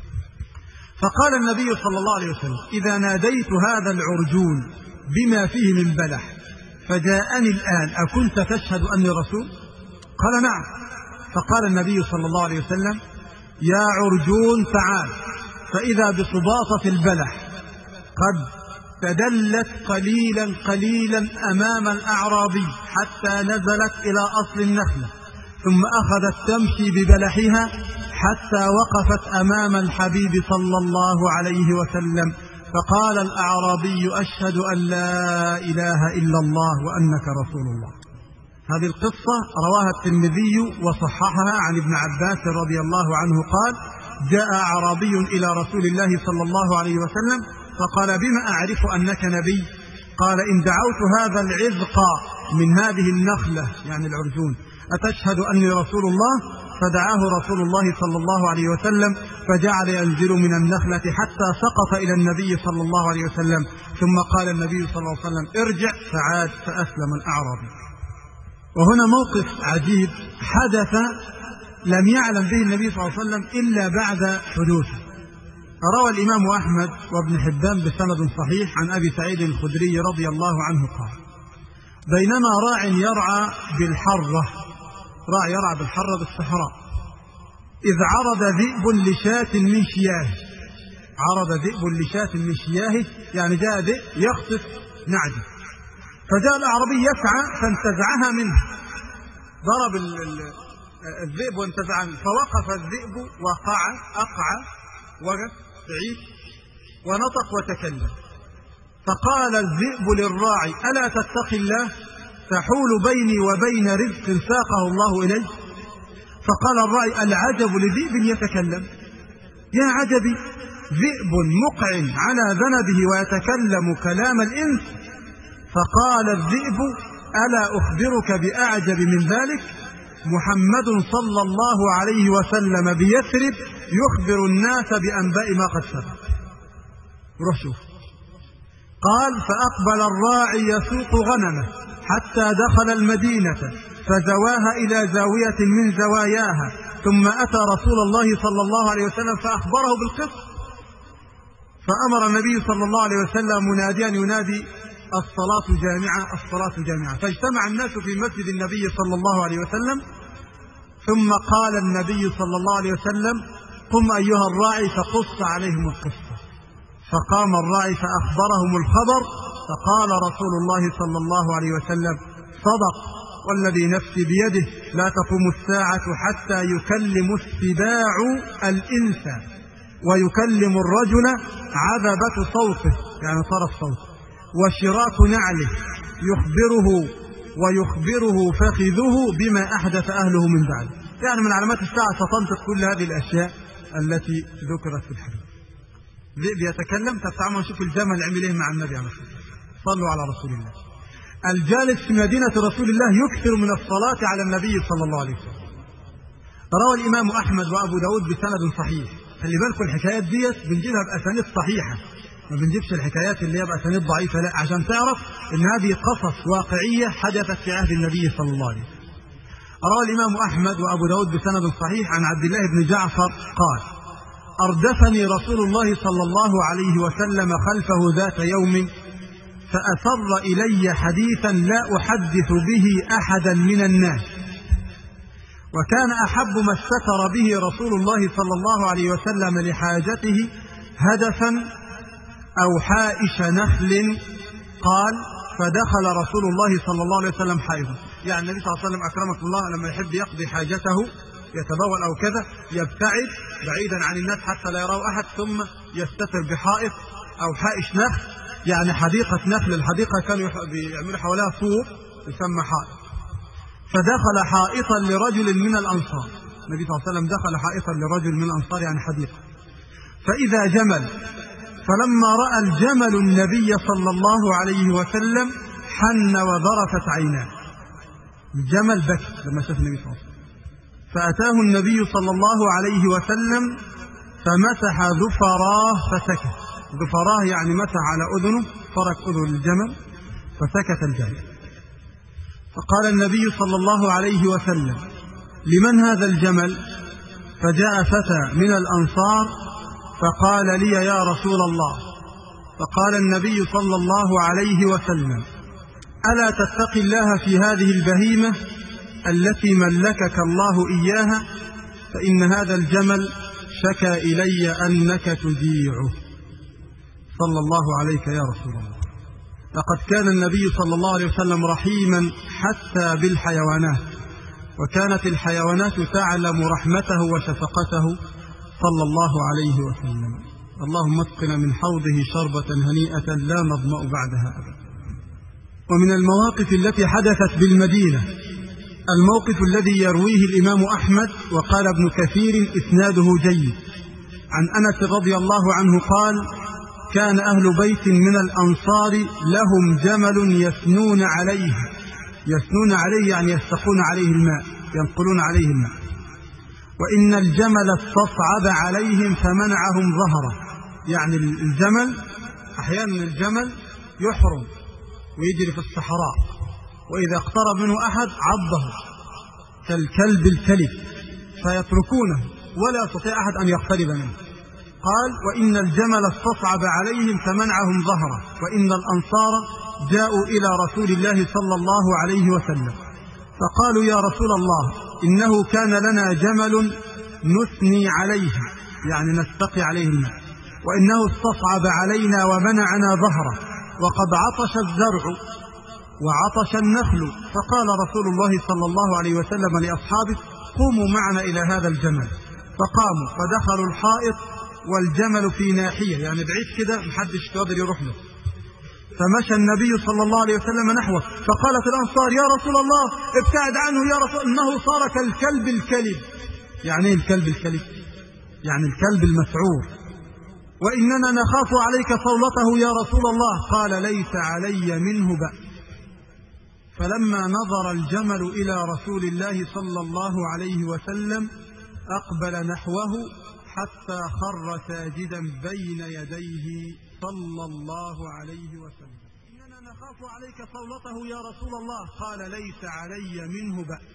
فقال النبي صلى الله عليه وسلم: إذا ناديت هذا العرجون بما فيه من بلح فجاءني الآن أكنت تشهد أني رسول؟ قال: نعم. فقال النبي صلى الله عليه وسلم: يا عرجون تعال. فإذا بصباطة البلح قد تدلت قليلا قليلا أمام الأعرابي حتى نزلت إلى أصل النخلة، ثم أخذت تمشي ببلحها حتى وقفت أمام الحبيب صلى الله عليه وسلم. فقال الأعرابي: أشهد أن لا إله إلا الله وأنك رسول الله. هذه القصة رواها الترمذي وصححها عن ابن عباس رضي الله عنه قال: جاء أعرابي إلى رسول الله صلى الله عليه وسلم فقال: بما أعرف أنك نبي؟ قال: إن دعوت هذا العذق من هذه النخلة، يعني العرجون، أتشهد أني رسول الله؟ فدعاه رسول الله صلى الله عليه وسلم فجعل ينزل من النخلة حتى سقط إلى النبي صلى الله عليه وسلم، ثم قال النبي صلى الله عليه وسلم: ارجع، فعاد فأسلم الأعرابي. وهنا موقف عجيب حدث لم يعلم به النبي صلى الله عليه وسلم إلا بعد حدوثه. روى الإمام أحمد وابن حبان بسند صحيح عن أبي سعيد الخدري رضي الله عنه قال: بينما راع يرعى بالحرة، راع يرعى بالحرة بالصحراء، إذ عرض ذئب لشاة من شياه، عرض ذئب لشاة من شياه يعني جاء ذئب يخطف نعجة، فجاء الأعرابي يسعى فانتزعها منه، ضرب الذئب وانتزع منه، فوقف الذئب أقع وقف بعيد ونطق وتكلم، فقال الذئب للراعي ألا تتقي الله تحول بيني وبين رزق ساقه الله إلي؟ فقال الراعي العجب لذئب يتكلم، يا عجبي ذئب مقع على ذنبه ويتكلم كلام الإنس. فقال الذئب ألا أخبرك بأعجب من ذلك؟ محمد صلى الله عليه وسلم بيثرب يخبر الناس بأنباء ما قد سبق. روح شوف. قال فأقبل الراعي يسوق غنمه حتى دخل المدينة فزواها إلى زاوية من زواياها، ثم أتى رسول الله صلى الله عليه وسلم فأخبره بالقصة، فأمر النبي صلى الله عليه وسلم مناديا ينادي الصلاة جامعة الصلاة جامعة، فاجتمع الناس في مسجد النبي صلى الله عليه وسلم، ثم قال النبي صلى الله عليه وسلم قم أيها الراعي فقص عليهم القصة، فقام الراعي فأخبرهم الخبر، فقال رسول الله صلى الله عليه وسلم صدق والذي نفسي بيده لا تقوم الساعة حتى يكلم السباع الإنس ويكلم الرجل عذبة صوته يعني طرف صوته وشراك نعله يخبره فخذه بما أحدث أهله من بعد. يعني من علامات الساعة ستنطق كل هذه الأشياء التي ذكرت في الحديث. ذئب يتكلم. تتعامل نشوف الجمل عمل ايه مع النبي عليه الصلاة والسلام. صلوا على رسول الله. الجالس في مدينة رسول الله يكثر من الصلاة على النبي صلى الله عليه وسلم. روى الإمام أحمد وأبو داود بسند صحيح. خلي بالكم الحكايات ديت بنجيبها بأسانيد صحيحة، ما بنجيبش الحكايات اللي هي بأسانيد ضعيفة، لا، عشان تعرف إن هذه قصص واقعية حدثت في عهد النبي صلى الله عليه وسلم. روى الإمام أحمد وأبو داود بسند صحيح عن عبد الله بن جعفر قال أردفني رسول الله صلى الله عليه وسلم خلفه ذات يوم فأسر إلي حديثا لا أحدث به أحدا من الناس، وكان أحب ما استتر به رسول الله صلى الله عليه وسلم لحاجته هدفا أو حائش نخل. قال فدخل رسول الله صلى الله عليه وسلم حائطا، يعني النبي صلى الله عليه وسلم أكرمك الله لما يحب يقضي حاجته يتبول أو كذا يبتعد بعيدا عن الناس حتى لا يراه أحد، ثم يستتر بحائط أو حائش نخل، يعني حديقة نخل. الحديقة كانوا يعملوا حواليها سور يسمى حائط. فدخل حائطا لرجل من الأنصار، النبي صلى الله عليه وسلم دخل حائطا لرجل من الأنصار يعني حديقة، فإذا جمل، فلما رأى الجمل النبي صلى الله عليه وسلم حن وذرفت عيناه. الجمل بكى لما شاف النبي صلى الله عليه وسلم، فأتاه النبي صلى الله عليه وسلم فمسح ذفراه فسكت. ذفراه يعني مسح على أذنه، فرك أذن الجمل فسكت الجمل. فقال النبي صلى الله عليه وسلم لمن هذا الجمل؟ فجاء فتى من الأنصار فقال لي يا رسول الله. فقال النبي صلى الله عليه وسلم ألا تتقي الله في هذه البهيمة التي ملكك الله إياها، فإن هذا الجمل شكى إلي أنك تجيعه. صلى الله عليك يا رسول الله. لقد كان النبي صلى الله عليه وسلم رحيما حتى بالحيوانات، وكانت الحيوانات تعلم رحمته وشفقته صلى الله عليه وسلم. اللهم اسقنا من حوضه شربة هنيئة لا نظمأ بعدها أبدا. ومن المواقف التي حدثت بالمدينة الموقف الذي يرويه الإمام أحمد وقال ابن كثير إسناده جيد عن أنس رضي الله عنه قال كان أهل بيت من الأنصار لهم جمل يسنون عليه يعني يستقون عليه الماء، ينقلون عليه الماء، وإن الجمل استصعب عليهم فمنعهم ظهره. يعني الجمل أحيانا الجمل يحرم ويجري في الصحراء، وإذا اقترب منه أحد عضه كالكلب الكلب فيتركونه ولا يستطيع أحد أن يقترب منه. قال وإن الجمل استصعب عليهم فمنعهم ظهره، وإن الأنصار جاءوا إلى رسول الله صلى الله عليه وسلم فقالوا: يا رسول الله، إنه كان لنا جمل نثني عليه، يعني نستقي عليه الماء، وإنه استصعب علينا ومنعنا ظهره، وقد عطش الزرع وعطش النخل. فقال رسول الله صلى الله عليه وسلم لأصحابه: قوموا معنا إلى هذا الجمل. فقاموا فدخلوا الحائط والجمل في ناحية، يعني بعيد كده محدش قادر يروح له. فمشى النبي صلى الله عليه وسلم نحوه، فقالت الأنصار: يا رسول الله ابتعد عنه يا رسول، إنه صار كالكلب الكلب. يعني ايه الكلب الكلب؟ يعني الكلب المسعور. وإننا نخاف عليك صولته يا رسول الله. قال: ليس علي منه بأس. فلما نظر الجمل إلى رسول الله صلى الله عليه وسلم أقبل نحوه حتى خر ساجدا بين يديه صلى الله عليه وسلم. إننا نخاف عليك صولته يا رسول الله. قال: ليس علي منه بأس.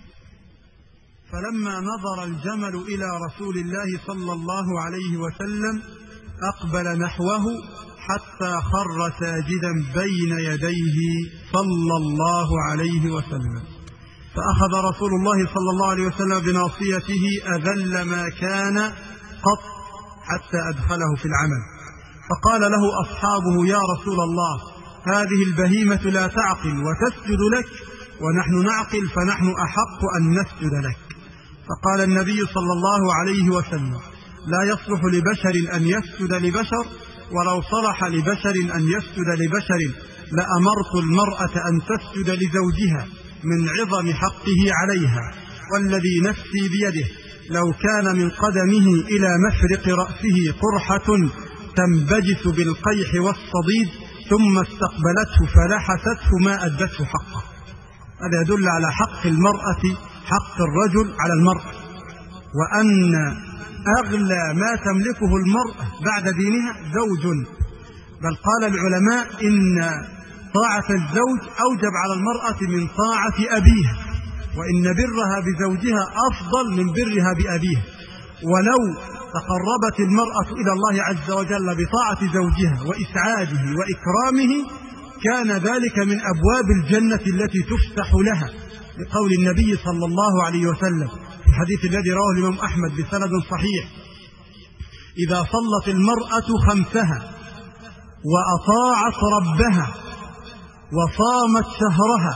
فلما نظر الجمل إلى رسول الله صلى الله عليه وسلم أقبل نحوه حتى خر ساجدا بين يديه صلى الله عليه وسلم. فأخذ رسول الله صلى الله عليه وسلم بناصيته أذل ما كان قط حتى أدخله في العمل. فقال له أصحابه: يا رسول الله، هذه البهيمة لا تعقل وتسجد لك، ونحن نعقل فنحن أحق أن نسجد لك. فقال النبي صلى الله عليه وسلم: لا يصلح لبشر أن يسجد لبشر، ولو صلح لبشر أن يسجد لبشر لأمرت المرأة أن تسجد لزوجها من عظم حقه عليها، والذي نفسي بيده لو كان من قدمه إلى مفرق رأسه قرحة تنبجس بالقيح والصديد ثم استقبلته فلحسته ما أدته حقه. هذا يدل على حق المرأة، حق الرجل على المرأة، وأن أغلى ما تملكه المرأة بعد دينها زوج. بل قال العلماء إن طاعة الزوج أوجب على المرأة من طاعة أبيها، وإن برها بزوجها أفضل من برها بأبيها. ولو تقربت المرأة إلى الله عز وجل بطاعة زوجها وإسعاده وإكرامه كان ذلك من أبواب الجنة التي تفتح لها، لقول النبي صلى الله عليه وسلم في الحديث الذي رواه الإمام أحمد بسند صحيح: إذا صلت المرأة خمسها وأطاعت ربها وصامت شهرها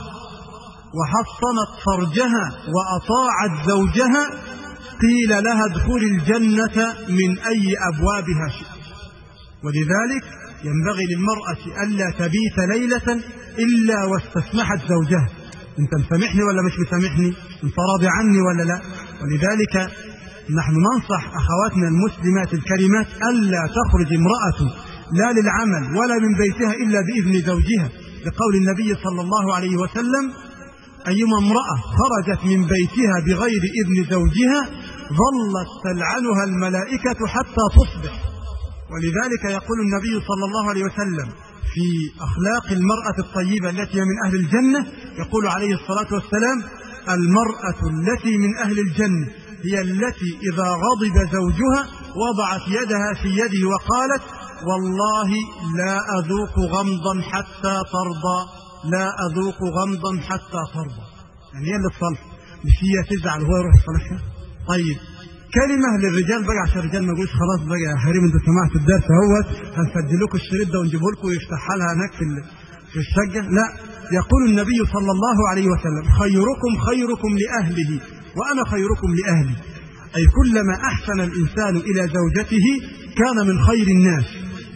وحصنت فرجها وأطاعت زوجها قيل لها ادخل الجنة من أي أبوابها شئت. ولذلك ينبغي للمرأة ألا تبيت ليلة إلا واستسمحت زوجها: أنت مسامحني ولا مش مسامحني؟ أنت راضي عني ولا لا؟ ولذلك نحن ننصح أخواتنا المسلمات الكريمات ألا تخرج امرأة لا للعمل ولا من بيتها إلا بإذن زوجها، لقول النبي صلى الله عليه وسلم: أيما امرأة خرجت من بيتها بغير إذن زوجها ظلت تلعنها الملائكة حتى تصبح. ولذلك يقول النبي صلى الله عليه وسلم في أخلاق المرأة الطيبة التي من أهل الجنة، يقول عليه الصلاة والسلام: المرأة التي من أهل الجنة هي التي إذا غضب زوجها وضعت يدها في يده وقالت: والله لا أذوق غمضا حتى ترضى، لا أذوق غمضا حتى ترضى. يعني هي اللي تصلح، مش هي تزعل وهو يروح يصلحها. طيب كلمة للرجال بقى عشان الرجال ما يقولش خلاص بقى يا حريم انتوا سمعتوا الدرس اهوت هنسجل لكم الشريط ده ونجيبه لكم ويفتحها لها هناك في الشقة. لا، يقول النبي صلى الله عليه وسلم: خيركم خيركم لأهله وأنا خيركم لأهلي. أي كلما أحسن الإنسان إلى زوجته كان من خير الناس.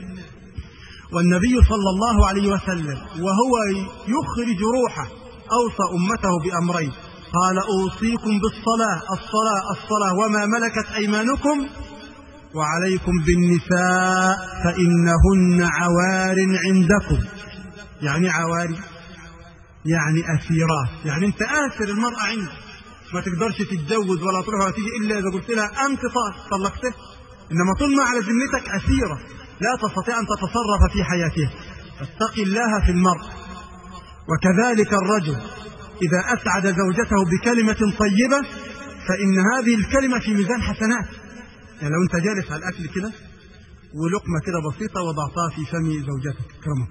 والنبي صلى الله عليه وسلم وهو يخرج روحه أوصى أمته بأمرين: قال: أوصيكم بالصلاة، الصلاة وما ملكت أيمانكم، وعليكم بالنساء فإنهن عوار عندكم. يعني عواري يعني أسيرات، يعني أنت آسر المرأة عندك، ما تقدرش تتجوز ولا تروح ولا تيجي إلا إذا قلت لها أنت طلقته، إنما طول ما على ذمتك أسيرة لا تستطيع أن تتصرف في حياتها. فاتق الله في المرء. وكذلك الرجل إذا أسعد زوجته بكلمة طيبة فإن هذه الكلمة في ميزان حسنات. يعني لو أنت جالس على الأكل كده ولقمة كده بسيطة وضعتها في فم زوجتك كرمك،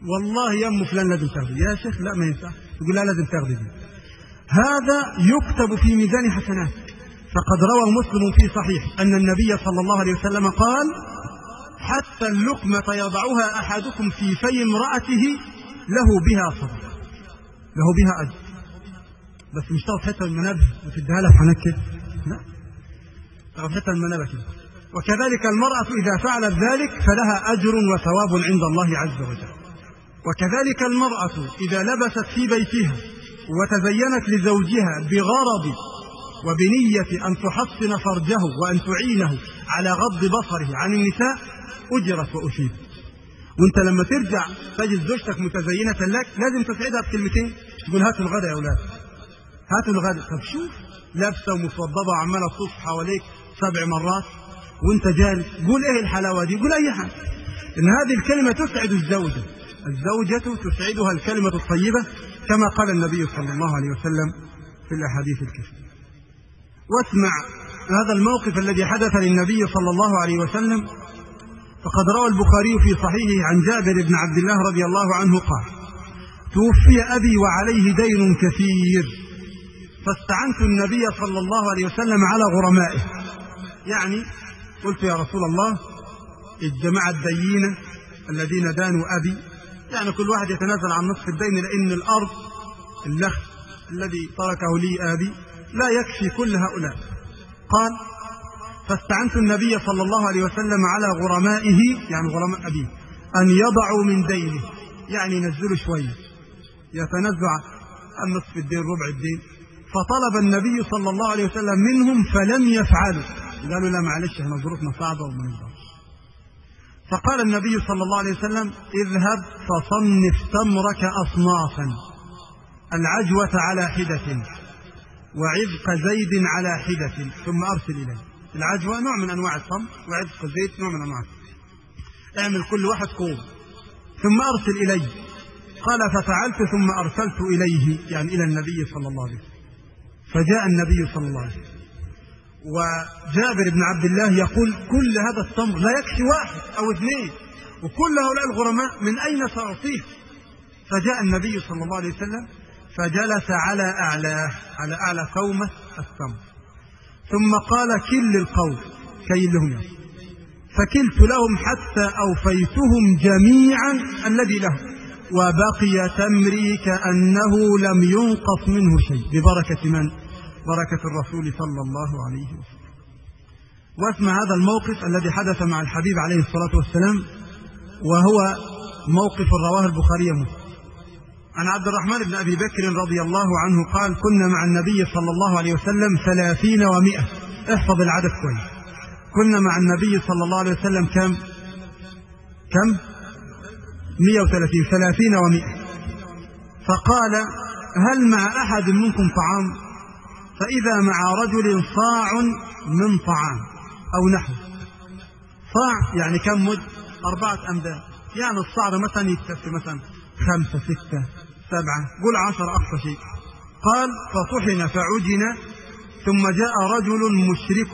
والله يا أم فلان لازم تاخذي. يا شيخ لا ما ينفع. تقول لا لازم تاخذي دي. هذا يكتب في ميزان حسنات. فقد روى مسلم في صحيح أن النبي صلى الله عليه وسلم قال: حتى اللقمة يضعها أحدكم في في امرأته له بها صدقة، له بها أجر. بس مش تاخذ حتى المنابه وتديها لها حنك كده، لا، تاخذ حتى المنابه كده. وكذلك المرأة إذا فعلت ذلك فلها أجر وثواب عند الله عز وجل. وكذلك المرأة إذا لبست في بيتها وتزينت لزوجها بغرض وبنية أن تحصن فرجه وأن تعينه على غض بصره عن النساء أجرت وأثيبت. وانت لما ترجع تجد زوجتك متزينة لك لازم تسعدها بكلمتين، تقول هاتوا الغداء يا أولاد، هاتوا الغداء. طب شوف لابسة ومتوضبة وعمالة تطوف حواليك 7 مرات وانت جالس، قول ايه الحلاوة دي؟ قول أي حاجة. إن هذه الكلمة تسعد الزوجة، الزوجة تسعدها الكلمة الطيبة كما قال النبي صلى الله عليه وسلم في الأحاديث الكثيرة. واسمع هذا الموقف الذي حدث للنبي صلى الله عليه وسلم. فقد روى البخاري في صحيحه عن جابر بن عبد الله رضي الله عنه قال: توفي أبي وعليه دين كثير، فاستعنت النبي صلى الله عليه وسلم على غرمائه. يعني قلت يا رسول الله الجماعة الدينة الذين دانوا أبي، يعني كل واحد يتنازل عن نصف الدين، لأن الأرض اللخ الذي تركه لي أبي لا يكفي كل هؤلاء. قال: فاستعنت النبي صلى الله عليه وسلم على غرمائه، يعني غرماء أبيه، أن يضعوا من دينه، يعني ينزلوا شوية، يتنزل عن نصف الدين، ربع الدين. فطلب النبي صلى الله عليه وسلم منهم فلم يفعلوا، قالوا لا معلش احنا ظروفنا صعبة وما نقدرش. فقال النبي صلى الله عليه وسلم: اذهب فصنف تمرك أصنافا، العجوة على حدة وعذق زيد على حدة ثم أرسل إليه. العجوة نوع من أنواع التمر، وعذق الزيت نوع من أنواع التمر. اعمل كل واحد كوب ثم أرسل إليه. قال: ففعلت ثم أرسلت إليه، يعني إلى النبي صلى الله عليه وسلم. فجاء النبي صلى الله عليه وسلم، وجابر بن عبد الله يقول: كل هذا التمر لا يكفي 1 أو 2، وكل هؤلاء الغرماء من أين سأعطيه؟ فجاء النبي صلى الله عليه وسلم فجلس على أعلى كومة التمر، ثم قال: كل القوم، كيلهم يعني. فكلت لهم حتى أوفيتهم جميعا الذي له، وبقي تمري كأنه لم ينقص منه شيء، ببركة من؟ بركة الرسول صلى الله عليه وسلم. واسمع هذا الموقف الذي حدث مع الحبيب عليه الصلاة والسلام، وهو موقف رواه البخاري ومسلم. عن عبد الرحمن بن أبي بكر رضي الله عنه قال: كنا مع النبي صلى الله عليه وسلم 30 و100. احفظ العدد كويس. كنا مع النبي صلى الله عليه وسلم كم 130، 30 و100. فقال: هل مع أحد منكم طعام؟ فإذا مع رجل صاع من طعام أو نحو. صاع يعني كم مد؟ 4 أمداد، يعني الصاع مثلا يكتفي مثلا 5 6 7 قل 10 أقصى شيء. قال: فطحن فعجن، ثم جاء رجل مشرك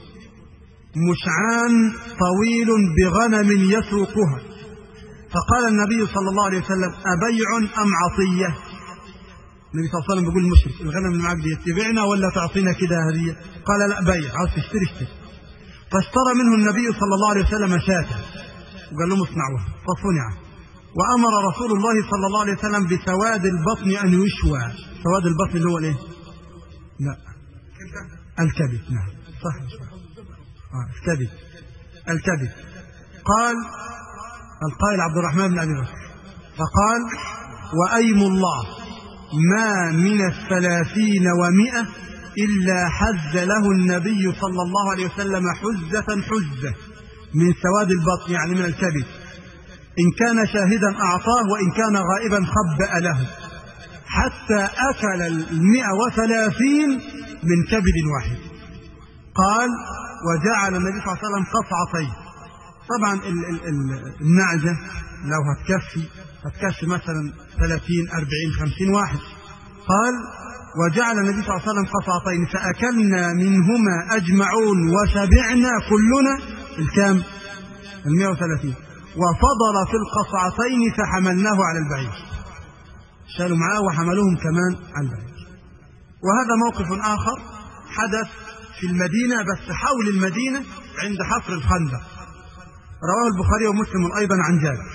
مشعان طويل بغنم يسوقها، فقال النبي صلى الله عليه وسلم: أبيع أم عطية؟ النبي صلى الله عليه وسلم بيقول المشرك: الغنم اللي معك دي تبيعنا ولا تعطينا كده هدية؟ قال: لا بيع، عاوز تشتري اشتري. فاشترى منه النبي صلى الله عليه وسلم شاة وقال لهم اصنعوها، فصنع. وأمر رسول الله صلى الله عليه وسلم بسواد البطن أن يشوى. سواد البطن اللي هو الايه؟ لا الكبد. نعم صح، الكبد، الكبد. قال القائل عبد الرحمن بن أبي بكر فقال: وأيم الله ما من 30 و100 إلا حز له النبي صلى الله عليه وسلم حزة من سواد البطن، يعني من الكبد، إن كان شاهدا أعطاه وإن كان غائبا خبأ له، حتى أكل 130 من كبد واحد. قال: وجعل النبي صلى الله عليه وسلم قصعتين. طبعا النعجة لو هتكفي مثلا 30 40 50 واحد. قال: وجعل النبي صلى الله عليه وسلم قصعتين، فأكلنا منهما أجمعون وشبعنا كلنا الكام 130. وفضل في القصعتين فحملناه على البعير، شالوا معاه وحملوهم كمان على البعير. وهذا موقف آخر حدث في المدينة بس حول المدينة عند حفر الخندق، رواه البخاري ومسلم أيضا عن جابر.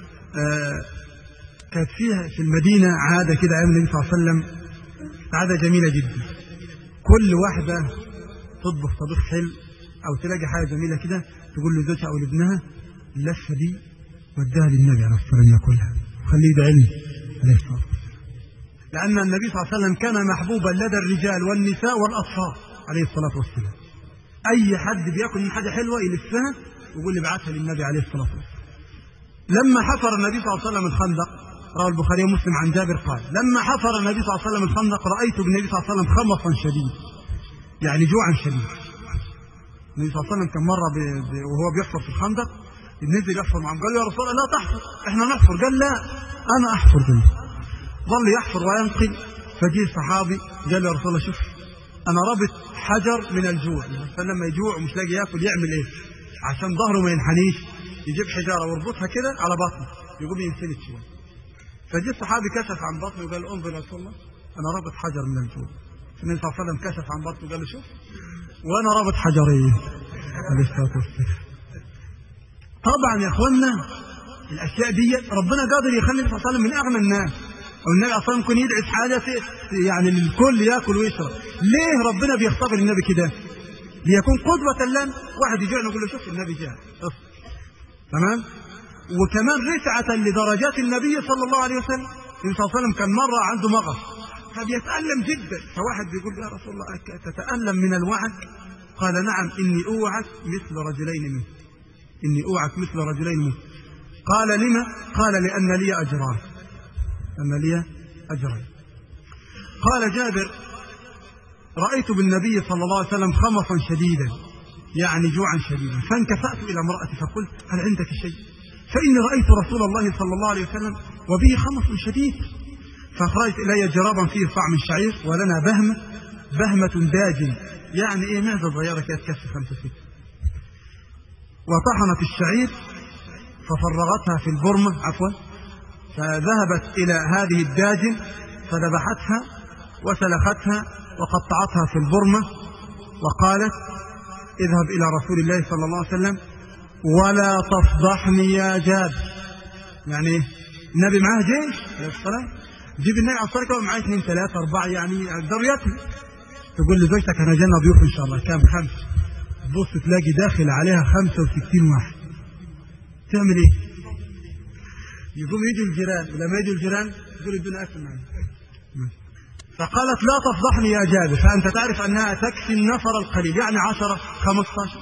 كانت فيها في المدينة عادة كده أيام النبي صلى الله عليه وسلم، عادة جميلة جدا، كل واحدة تطبخ طبيخ حلو أو تلاقي حاجة جميلة كده تقول لزوجها أو لابنها اللفة دي ودها للنبي عليه الصلاة والسلام ياكلها وخليه يدعي لي عليه الصلاة والسلام، لأن النبي صلى الله عليه وسلم كان محبوبا لدى الرجال والنساء والأطفال عليه الصلاة والسلام. أي حد بياكل من حاجة حلوة يلفها ويقول لي ابعثها للنبي عليه الصلاة والسلام. لما حفر النبي صلى الله عليه وسلم الخندق، رواه البخاري ومسلم عن جابر قال: لما حفر النبي صلى الله عليه وسلم الخندق رأيت بالنبي صلى الله عليه وسلم خمصا شديد، يعني جوعا شديد. النبي صلى الله عليه وسلم كان مرة وهو بيحفر في الخندق نزل يحفر معهم، قال له يا رسول الله لا تحفر احنا نحفر، قال لا انا احفر جنبي. ظل يحفر وينقل، فجي صحابي قال له يا رسول الله شوف انا رابط حجر من الجوع، فلما يجوع ومش لاقي ياكل يعمل ايه عشان ظهره ما ينحنيش؟ يجيب حجاره ويربطها كده على بطنه يقوم ينسند شويه. فجي الصحابي كشف عن بطنه وقال انظر يا رسول الله انا رابط حجر من الجوع. النبي صلى الله عليه وسلم كشف عن بطنه وقال له شوف وانا رابط حجرين عليه الصلاه والسلام. طبعا يا اخوانا الاشياء دي ربنا قادر يخلي النبي صلى الله عليه وسلم من اغنى الناس، او النبي اصلا ممكن يدعي حاجه يعني للكل ياكل ويشرب. ليه ربنا بيختبر النبي كده؟ ليكون قدوه لنا. واحد يجينا نقول له شوف النبي جاء تمام. وكمان رفعه لدرجات النبي صلى الله عليه وسلم. النبي صلى الله عليه وسلم كان مره عنده مغص فبيتالم جدا، فواحد بيقول يا رسول الله تتالم من الوعك؟ قال نعم اني اوعك مثل رجلين منه، إني أوعك مثل رجلين منه. قال لما؟ قال لأن لي أجران، أن لي أجران. قال جابر رأيت بالنبي صلى الله عليه وسلم خمصا شديدا، يعني جوعا شديدا، فانكفأت إلى امرأتي فقلت هل عندك شيء؟ فإني رأيت رسول الله صلى الله عليه وسلم وبه خمص شديد. فأخرجت إلي جرابا فيه صاع من شعير ولنا بهمة داجن، يعني إيه معدة صغيرة كانت تكفي 5-6. وطحنت الشعير ففرغتها في البرمة فذهبت إلى هذه الداجن فذبحتها وسلختها وقطعتها في البرمة وقالت اذهب إلى رسول الله صلى الله عليه وسلم ولا تفضحني يا جابر. يعني النبي معاه جيش عليه الصلاة، جيب النبي عليه الصلاة والسلام معاه 2 3 4 يعني يقدروا ياكلوا. تقول لزوجتك أنا جانا ضيوف إن شاء الله كام 5، تبص تلاقي داخل عليها 65 واحد، تعمل ايه؟ يقوم يجوا الجيران، ولما يجوا الجيران يقولوا ادونا اكل معنا. فقالت لا تفضحني يا جابر، فانت تعرف انها تكفي النفر القليل يعني 10 15.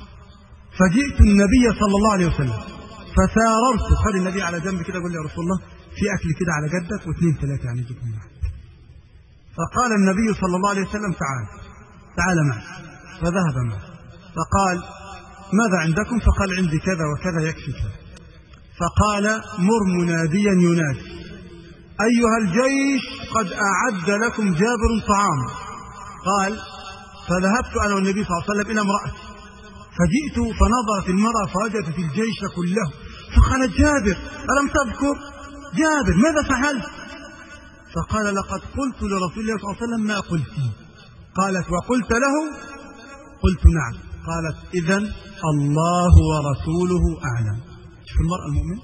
فجئت النبي صلى الله عليه وسلم فساررت، خد النبي على جنب كده قال لي يا رسول الله في اكل كده على جدك و2 3 يعني جبنا واحد. فقال النبي صلى الله عليه وسلم تعال معي، فذهب معه فقال ماذا عندكم؟ فقال عندي كذا وكذا يكفي كذا. فقال مر مناديا ينادي أيها الجيش قد أعد لكم جابر طعام. قال فذهبت أنا والنبي صلى الله عليه وسلم إلى امرأتي فجئت فنظرت المرأة فوجدت الجيش كله، فقالت جابر ألم تذكر؟ جابر ماذا فعلت؟ فقال لقد قلت لرسول الله صلى الله عليه وسلم ما قلت. قالت وقلت له؟ قلت نعم. قالت إذن الله ورسوله أعلم. شوف المرأة المؤمنة.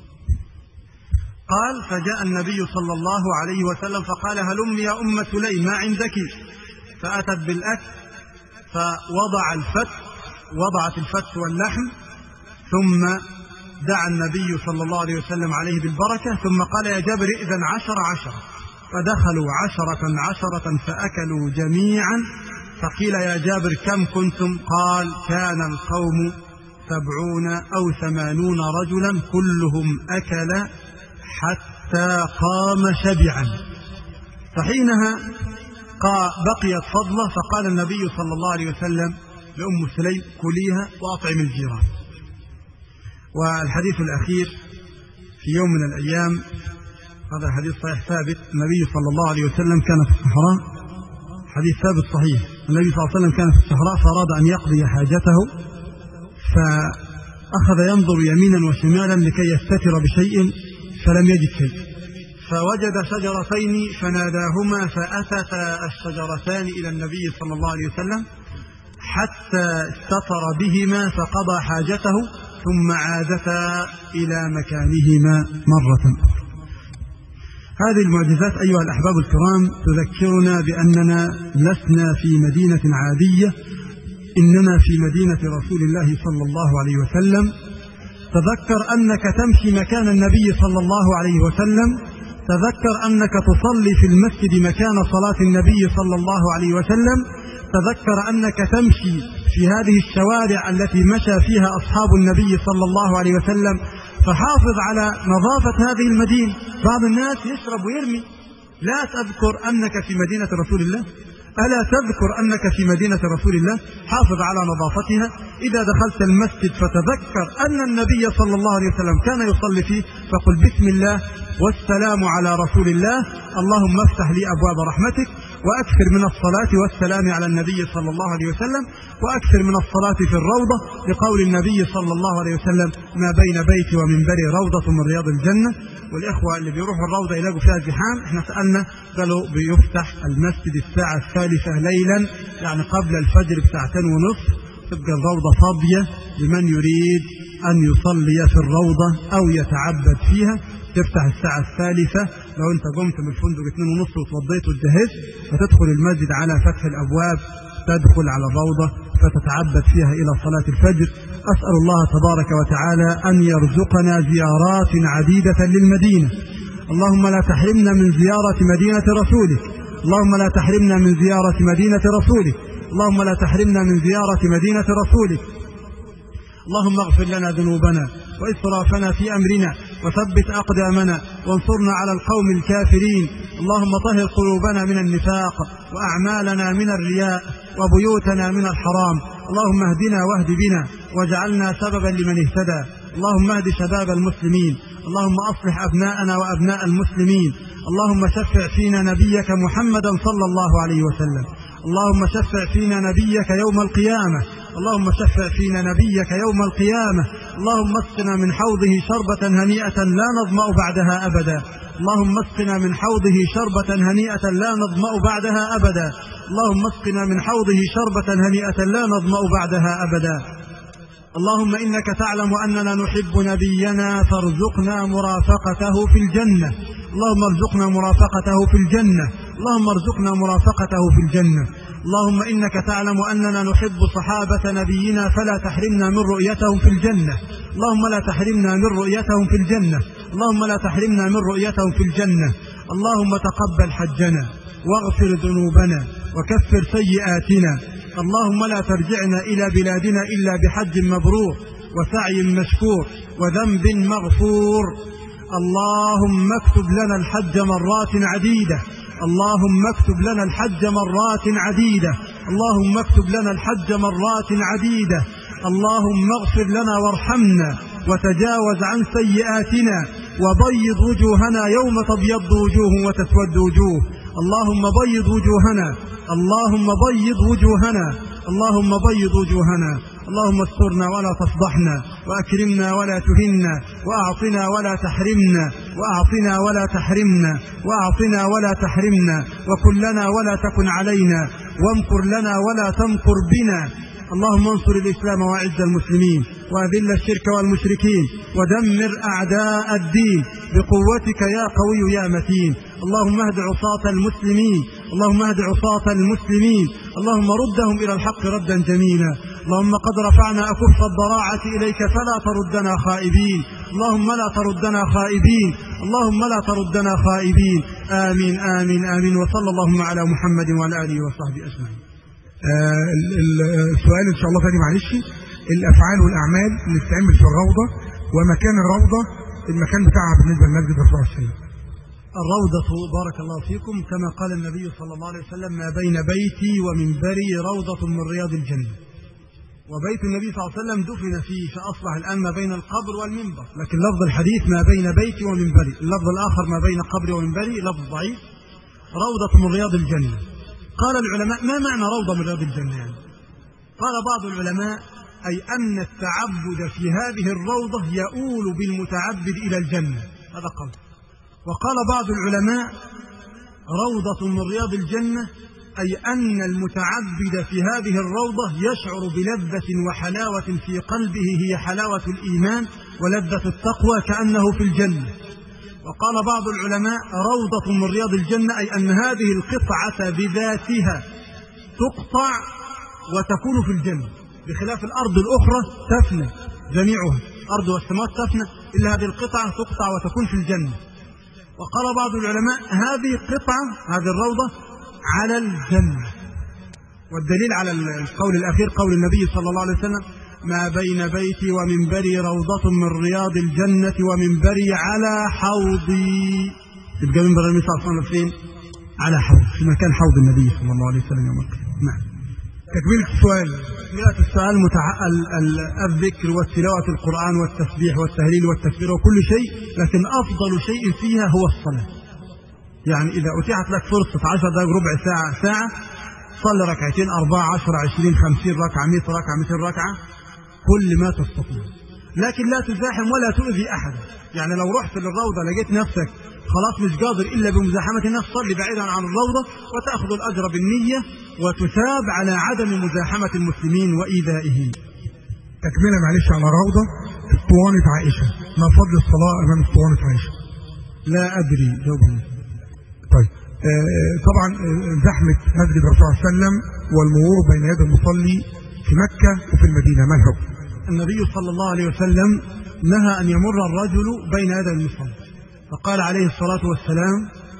قال فجاء النبي صلى الله عليه وسلم فقال هلم يا أم سليم ما عندك؟ فأتت بالأكل وضعت الفت واللحم، ثم دعا النبي صلى الله عليه وسلم عليه بالبركة، ثم قال يا جابر إذن 10 فدخلوا 10 فأكلوا جميعا. فقيل يا جابر كم كنتم؟ قال كان القوم 70 أو 80 رجلا كلهم أكل حتى قام شبعا. فحينها بقيت فضلة فقال النبي صلى الله عليه وسلم لأم سليم كليها وأطعم الجيران. والحديث الأخير في يوم من الأيام، هذا الحديث صحيح ثابت، النبي صلى الله عليه وسلم كان في الصحراء، حديث ثابت صحيح، النبي صلى الله عليه وسلم كان في الصحراء فأراد أن يقضي حاجته، أخذ ينظر يمينا وشمالا لكي يستتر بشيء فلم يجد شيء، فوجد شجرتين فناداهما فأتتا الشجرتان إلى النبي صلى الله عليه وسلم حتى استتر بهما فقضى حاجته ثم عادتا إلى مكانهما مرة أخرى. هذه المعجزات أيها الأحباب الكرام تذكرنا بأننا لسنا في مدينة عادية، إننا في مدينة رسول الله صلى الله عليه وسلم. تذكر أنك تمشي مكان النبي صلى الله عليه وسلم، تذكر أنك تصلي في المسجد مكان صلاة النبي صلى الله عليه وسلم، تذكر أنك تمشي في هذه الشوارع التي مشى فيها أصحاب النبي صلى الله عليه وسلم. فحافظ على نظافة هذه المدينة. بعض الناس يشرب ويرمي. لا تذكر أنك في مدينة رسول الله؟ ألا تذكر أنك في مدينة رسول الله؟ حافظ على نظافتها. إذا دخلت المسجد فتذكر أن النبي صلى الله عليه وسلم كان يصلي فيه، فقل بسم الله والسلام على رسول الله، اللهم افتح لي أبواب رحمتك، وأكثر من الصلاة والسلام على النبي صلى الله عليه وسلم، وأكثر من الصلاة في الروضة، لقول النبي صلى الله عليه وسلم ما بين بيتي ومنبري روضة من رياض الجنة. والإخوة اللي بيروحوا الروضة يلاقوا فيها زحام، احنا سألنا قالوا بيفتح المسجد الساعة 3 ليلا، يعني قبل الفجر بساعتين ونصف، تبقى الروضة فاضية لمن يريد أن يصلي في الروضة أو يتعبد فيها. تفتح الساعة 3، لو أنت قمت من الفندق 2:30 وتوضيت وتجهزت، فتدخل المسجد على فتح الأبواب، تدخل على الروضة فتتعبد فيها إلى صلاة الفجر. أسأل الله تبارك وتعالى أن يرزقنا زيارات عديدة للمدينة. اللهم لا تحرمنا من زيارة مدينة رسولك، اللهم لا تحرمنا من زيارة مدينة رسولك، اللهم لا تحرمنا من زيارة مدينة رسولك. اللهم اغفر لنا ذنوبنا وإسرافنا في أمرنا، وثبت أقدامنا، وانصرنا على القوم الكافرين. اللهم طهر قلوبنا من النفاق، وأعمالنا من الرياء، وبيوتنا من الحرام. اللهم اهدنا واهد بنا، واجعلنا سببا لمن اهتدى. اللهم اهد شباب المسلمين، اللهم أصلح أبناءنا وأبناء المسلمين. اللهم شفع فينا نبيك محمدا صلى الله عليه وسلم. اللهم شفع فينا نبيك يوم القيامة، اللهم شفع فينا نبيك يوم القيامة. اللهم اسقنا من حوضه شربة هنيئة لا نظمأ بعدها أبدا، اللهم اسقنا من حوضه شربة هنيئة لا نظمأ بعدها أبدا، اللهم اسقنا من حوضه شربة هنيئة لا نظمأ بعدها أبدا. اللهم إنك تعلم أننا نحب نبينا فارزقنا مرافقته في الجنة، اللهم ارزقنا مرافقته في الجنة، اللهم ارزقنا مرافقته في الجنة. اللهم إنك تعلم أننا نحب صحابة نبينا فلا تحرمنا من رؤيتهم في الجنة، اللهم لا تحرمنا من رؤيتهم في الجنة، اللهم لا تحرمنا من رؤيتهم في الجنة. اللهم تقبل حجنا، واغفر ذنوبنا، وكفر سيئاتنا. اللهم لا ترجعنا إلى بلادنا إلا بحج مبرور، وسعي مشكور، وذنب مغفور. اللهم اكتب لنا الحج مرات عديدة، اللهم اكتب لنا الحج مرات عديدة، اللهم اكتب لنا الحج مرات عديدة. اللهم اغفر لنا وارحمنا، وتجاوز عن سيئاتنا، وبيض وجوهنا يوم تبيض وجوه وتسود وجوه. اللهم بيض وجوهنا، اللهم بيض وجوهنا، اللهم بيض وجوهنا. اللهم استرنا ولا تفضحنا، وأكرمنا ولا تهنا، وأعطنا ولا تحرمنا، وأعطنا ولا تحرمنا، وأعطنا ولا تحرمنا، وكن لنا ولا تكن علينا، وامكر لنا ولا تمكر بنا. اللهم انصر الإسلام وأعز المسلمين، وأذل الشرك والمشركين، ودمر أعداء الدين بقوتك يا قوي يا متين. اللهم اهد عصاة المسلمين، اللهم اهد عصاة المسلمين، اللهم ردهم إلى الحق ردا جميلا. اللهم قد رفعنا أكف الضراعة إليك فلا تردنا خائبين، اللهم لا تردنا خائبين، اللهم لا تردنا خائبين. آمين آمين آمين. وصلى اللهم على محمد وعلى آله وصحبه أجمعين.
السؤال إن شاء الله تاني معلش، الأفعال والأعمال اللي بتتعمل في الروضة، ومكان الروضة المكان بتاعها بالنسبة لمسجد الرسول صلى الله عليه وسلم.
الروضة بارك الله فيكم كما قال النبي صلى الله عليه وسلم ما بين بيتي ومنبري روضة من رياض الجنة. وبيت النبي صلى الله عليه وسلم دفن فيه، فأصبح الآن ما بين القبر والمنبر، لكن لفظ الحديث ما بين بيتي ومنبري. اللفظ الآخر ما بين قبري ومنبري لفظ ضعيف. روضة من رياض الجنة. قال العلماء ما معنى روضة من رياض الجنة يعني؟ قال بعض العلماء أي أن التعبد في هذه الروضة يؤول بالمتعبد إلى الجنة. هذا قول. وقال بعض العلماء روضة من رياض الجنة، أي أن المتعبد في هذه الروضة يشعر بلذة وحلاوة في قلبه هي حلاوة الإيمان ولذة التقوى كأنه في الجنة. وقال بعض العلماء روضة من رياض الجنة، أي أن هذه القطعة بذاتها تقطع وتكون في الجنة، بخلاف الأرض الأخرى تفنى جميعها، الأرض والسماوات تفنى، إلا هذه القطعة تقطع وتكون في الجنة. وقال بعض العلماء هذه القطعة، هذه الروضة على الجنة. والدليل على القول الأخير قول النبي صلى الله عليه وسلم: ما بين بيتي ومنبري روضة من رياض الجنة ومنبري على حوضي. يبقى منبر النبي صلى الله عليه وسلم فين؟ على حوض، في مكان حوض النبي صلى الله عليه وسلم يوم القيامة. نعم.
تكملة السؤال.
تكملة السؤال الذكر والتلاوة القرآن والتسبيح والتهليل والتكبير وكل شيء، لكن أفضل شيء فيها هو الصلاة. يعني إذا أتيحت لك فرصة 10 دقائق ربع ساعة صلي ركعتين 4 10 20 50 ركعة 100 ركعة 200 ركعة كل ما تستطيع، لكن لا تزاحم ولا تؤذي أحدا. يعني لو رحت للروضة لقيت نفسك خلاص مش قادر إلا بمزاحمة الناس، صلي بعيدا عن الروضة وتأخذ الأجر بالنية وتثاب على عدم مزاحمة المسلمين وإيذائهم.
تكملة معلش على روضة اسطوانة عائشة، ما فضل الصلاة أمام اسطوانة عائشة؟
لا أدري جاوبني.
طيب طبعا زحمة مسجد الرسول صلى الله عليه وسلم والمرور بين يد المصلي في مكة وفي المدينة، ما الحكم؟
النبي صلى الله عليه وسلم نهى أن يمر الرجل بين يدي المصلي، فقال عليه الصلاة والسلام: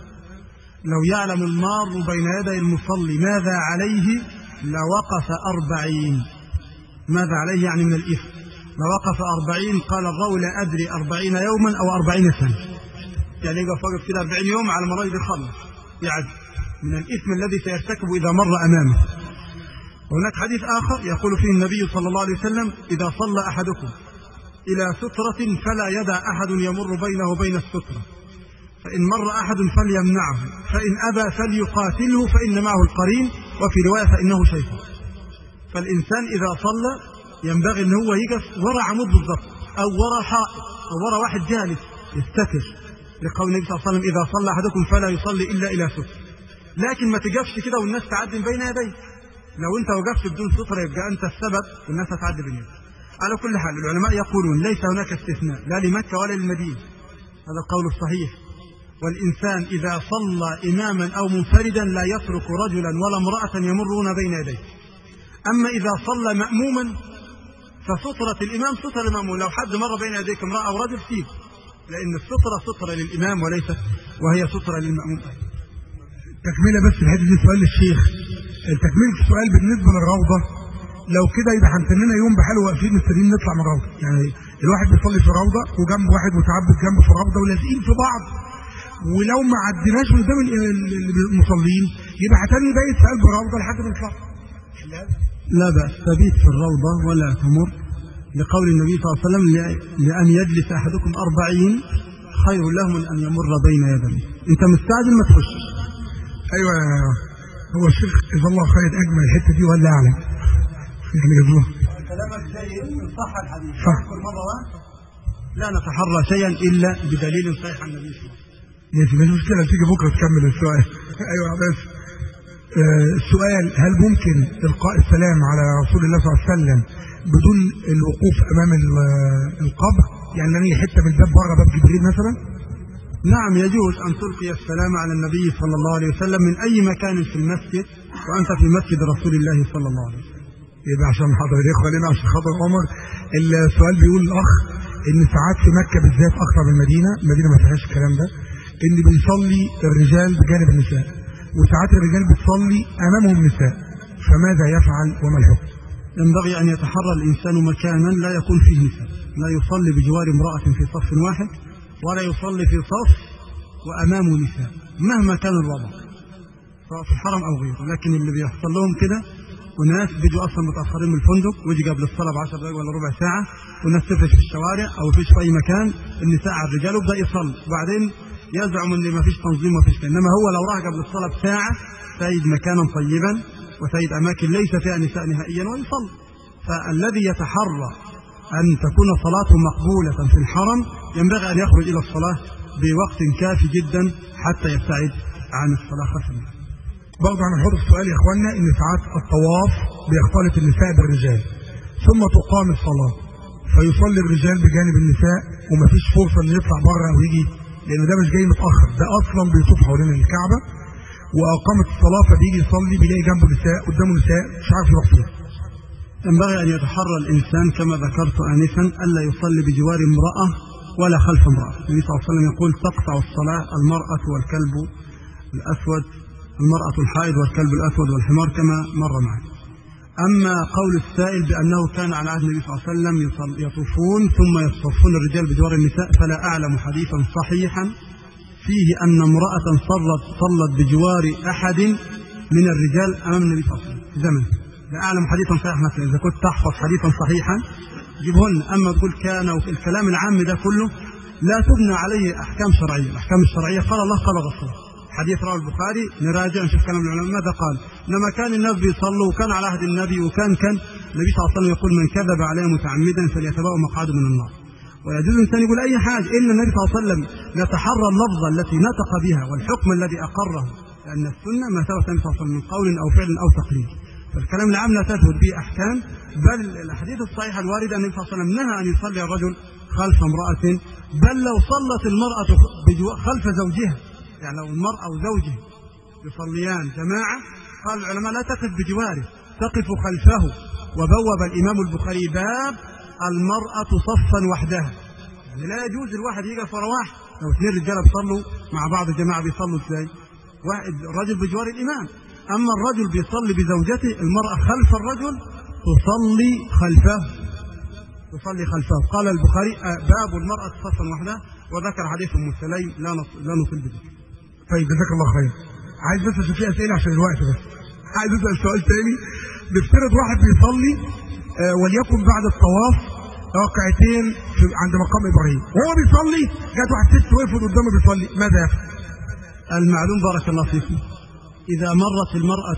لو يعلم المار بين يدي المصلي ماذا عليه لوقف 40. ماذا عليه يعني من الإثم، لوقف 40. قال الراوي: لا أدري 40 يوما أو 40 سنة، يعني يقف وقف كده 40 يوم على ما الرجل يخلص يعني من الإثم الذي سيرتكب إذا مر أمامه. وهناك حديث آخر يقول فيه النبي صلى الله عليه وسلم: إذا صلى أحدكم إلى سترة فلا يدع أحد يمر بينه وبين السترة، فإن مر أحد فليمنعه، فإن أبى فليقاتله فإن معه القرين، وفي رواية فإنه شيطان. فالإنسان إذا صلى ينبغي أن هو يقف وراء عمود بالضبط، أو وراء حائط، أو وراء واحد جالس يستتر، لقول النبي صلى الله عليه وسلم: إذا صلى أحدكم فلا يصلي إلا إلى سترة. لكن ما تقفش كده والناس تعدي بين يديك. لو أنت وقفت بدون سترة يبقى أنت السبب والناس هتعدي بين يديك. على كل حال العلماء يقولون ليس هناك استثناء لا لمكة ولا للمدينة، هذا القول الصحيح. والإنسان إذا صلى إماما أو منفردا لا يترك رجلا ولا امرأة يمرون بين يديه. أما إذا صلى مأموما فسترة الإمام سترة المأموم، لو حد مر بين يديك امرأة أو رجل سيب، لأن السترة سترة للإمام وليست وهي سترة للمأموم.
تكملة بس الحديث دي سؤال للشيخ. تكملة السؤال بالنسبة للروضة، لو كده يبقى هنتننا يوم بحاله واقفين مستنيين نطلع من الروضة. يعني الواحد بيصلي في روضة وجنب واحد متعبد جنبه في الروضة ولازقين في بعض، ولو ما عديناش قدام المصلين يبقى هتني بايت في قلب الروضة لحد ما نطلع.
لا بأس تبيت في الروضة ولا تمر، لقول النبي صلى الله عليه وسلم: لأن يجلس أحدكم 40 خير له من أن يمر بين يديه. أنت مستعجل ما تخشش.
أيوة هو الشيخ جزاه الله خير أجمل الحتة دي ولا أعلم؟ يعني جزاه الله.
كلامك جيد، صح الحديث.
صح.
لا نتحرى شيئا إلا بدليل صحيح عن النبي صلى الله عليه وسلم.
ماشي مش مشكلة، تيجي بكرة تكمل السؤال. أيوة بس السؤال: هل ممكن إلقاء السلام على رسول الله صلى الله عليه وسلم بدون الوقوف أمام القبر؟ يعني أي حتة من الباب بره باب جبريل مثلا؟
نعم يجوز أن تلقي السلام على النبي صلى الله عليه وسلم من أي مكان في المسجد وأنت في مسجد رسول الله صلى الله عليه وسلم.
يبقى عشان حضر الإخوة لنا عشان خاطر عمر. السؤال بيقول الأخ إن ساعات في مكة بالذات أكثر من المدينة ما فيهاش الكلام ده، إن بيصلي الرجال بجانب النساء وساعات الرجال بتصلي أمامهم نساء، فماذا يفعل وما الحكم؟
ينبغي أن يتحرى الإنسان مكانا لا يكون فيه نساء، لا يصلي بجوار امرأة في صف واحد ولا يصلي في صف وأمامه نساء مهما كان الوضع سواء في الحرم أو غيره. لكن اللي بيحصل لهم كده وناس بيجوا أصلا متأخرين من الفندق ويجي قبل الصلاة ب10 دقائق ولا ربع ساعة، والناس تفرش في الشوارع أو فيش في أي مكان، النساء على الرجال ويبدأ يصلي، وبعدين يزعم ان ما فيش تنظيم وما فيش. انما هو لو راح قبل الصلاه بساعه سيد مكانا طيبا وسيد اماكن ليس فيها نساء نهائيا ويصلي، فالذي يتحرى أن تكون صلاته مقبولة في الحرم ينبغي أن يخرج إلى الصلاة بوقت كافي جدا حتى يبتعد عن الصلاة خلف الناس.
برضه هنحط السؤال يا إخواننا إن ساعات الطواف بيختلط النساء بالرجال ثم تقام الصلاة فيصلي الرجال بجانب النساء ومفيش فرصة إنه يطلع بره أو يجي، لأن ده مش جاي متأخر، ده أصلا بيطوف حوالين الكعبة وأقامت الصلاة فبيجي يصلي بيلاقي جنبه نساء قدامه نساء مش عارف يروح فين.
ينبغي أن يتحرى الإنسان كما ذكرت آنفا ألا يصلي بجوار امرأة ولا خلف امرأة. النبي صلى الله عليه وسلم يقول تقطع الصلاة المرأة والكلب الأسود، المرأة الحائض والكلب الأسود والحمار كما مر معنا. أما قول السائل بأنه كان على عهد النبي صلى الله عليه وسلم يطوفون ثم يصطفون الرجال بجوار النساء فلا أعلم حديثا صحيحا فيه أن امرأة صلت بجوار أحد من الرجال أمام النبي صلى الله عليه وسلم في زمن. لا أعلم حديثا صحيحا، مثلا إذا كنت تحفظ حديثا صحيحا جيبهن. أما تقول كان وفي الكلام العام ده كله لا تبنى عليه أحكام شرعية. الأحكام الشرعية قال الله قال الرسول، حديث رواه البخاري نراجع نشوف كلام العلماء ماذا قال. لما كان الناس بيصلوا وكان على عهد النبي وكان النبي صلى الله عليه وسلم يقول من كذب عليه متعمدا فليتبوأ مقعده من النار. ويجوز الإنسان يقول أي حاجة إلا النبي صلى الله عليه وسلم نتحرى اللفظة التي نطق بها والحكم الذي أقره، لأن السنة ما ثبت النبي صلى الله عليه وسلم من قول أو فعل أو تقرير. فالكلام العام لا تثبت به أحكام، بل الأحاديث الصحيحة الواردة أن النبي صلى الله عليه وسلم نهى أن يصلي الرجل خلف امرأة، بل لو صلت المرأة خلف زوجها، يعني لو المرأة وزوجها يصليان جماعة قال العلماء لا تقف بجواره، تقف خلفه. وبوب الإمام البخاري باب المرأة صفا وحدها، يعني لا يجوز الواحد يقف ورا واحد. لو اثنين رجاله بيصلوا مع بعض جماعة بيصلوا ازاي؟ واحد الرجل بجوار الإمام، أما الرجل بيصلي بزوجته، المرأة خلف الرجل تصلي خلفه. قال البخاري باب المرأة صفا وحدها، وذكر حديث أم سليم لا نطيل بذلك.
طيب جزاك الله خير. عايز بس اشوف في اسئله عشان الوقت، بس عايز اسال سؤال تاني. نفترض واحد بيصلي وليكن بعد الطواف ركعتين عند مقام ابراهيم وهو بيصلي جت واحد ست وقفت قدامه بيصلي، ماذا يفعل؟
المعلوم بارك الله فيكم إذا مرت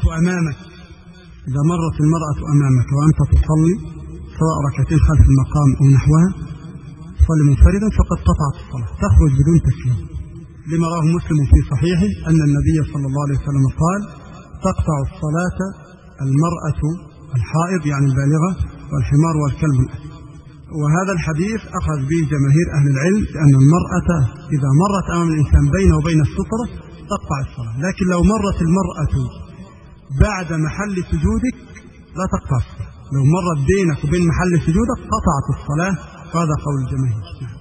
المرأة أمامك وأنت تصلي سواء ركعتين خلف المقام أو نحوها تصلي منفردا فقد قطعت الصلاة، تخرج بدون تسليم، لما رواه مسلم في صحيحه أن النبي صلى الله عليه وسلم قال تقطع الصلاة المرأة الحائض يعني البالغة والحمار والكلب الأسود. وهذا الحديث أخذ به جماهير أهل العلم لأن المرأة إذا مرت أمام الإنسان بينه وبين السترة تقطع الصلاة، لكن لو مرت المرأة بعد محل سجودك لا تقطع الصلاة، لو مرت بينك وبين محل سجودك قطعت الصلاة، وهذا قول الجماهير.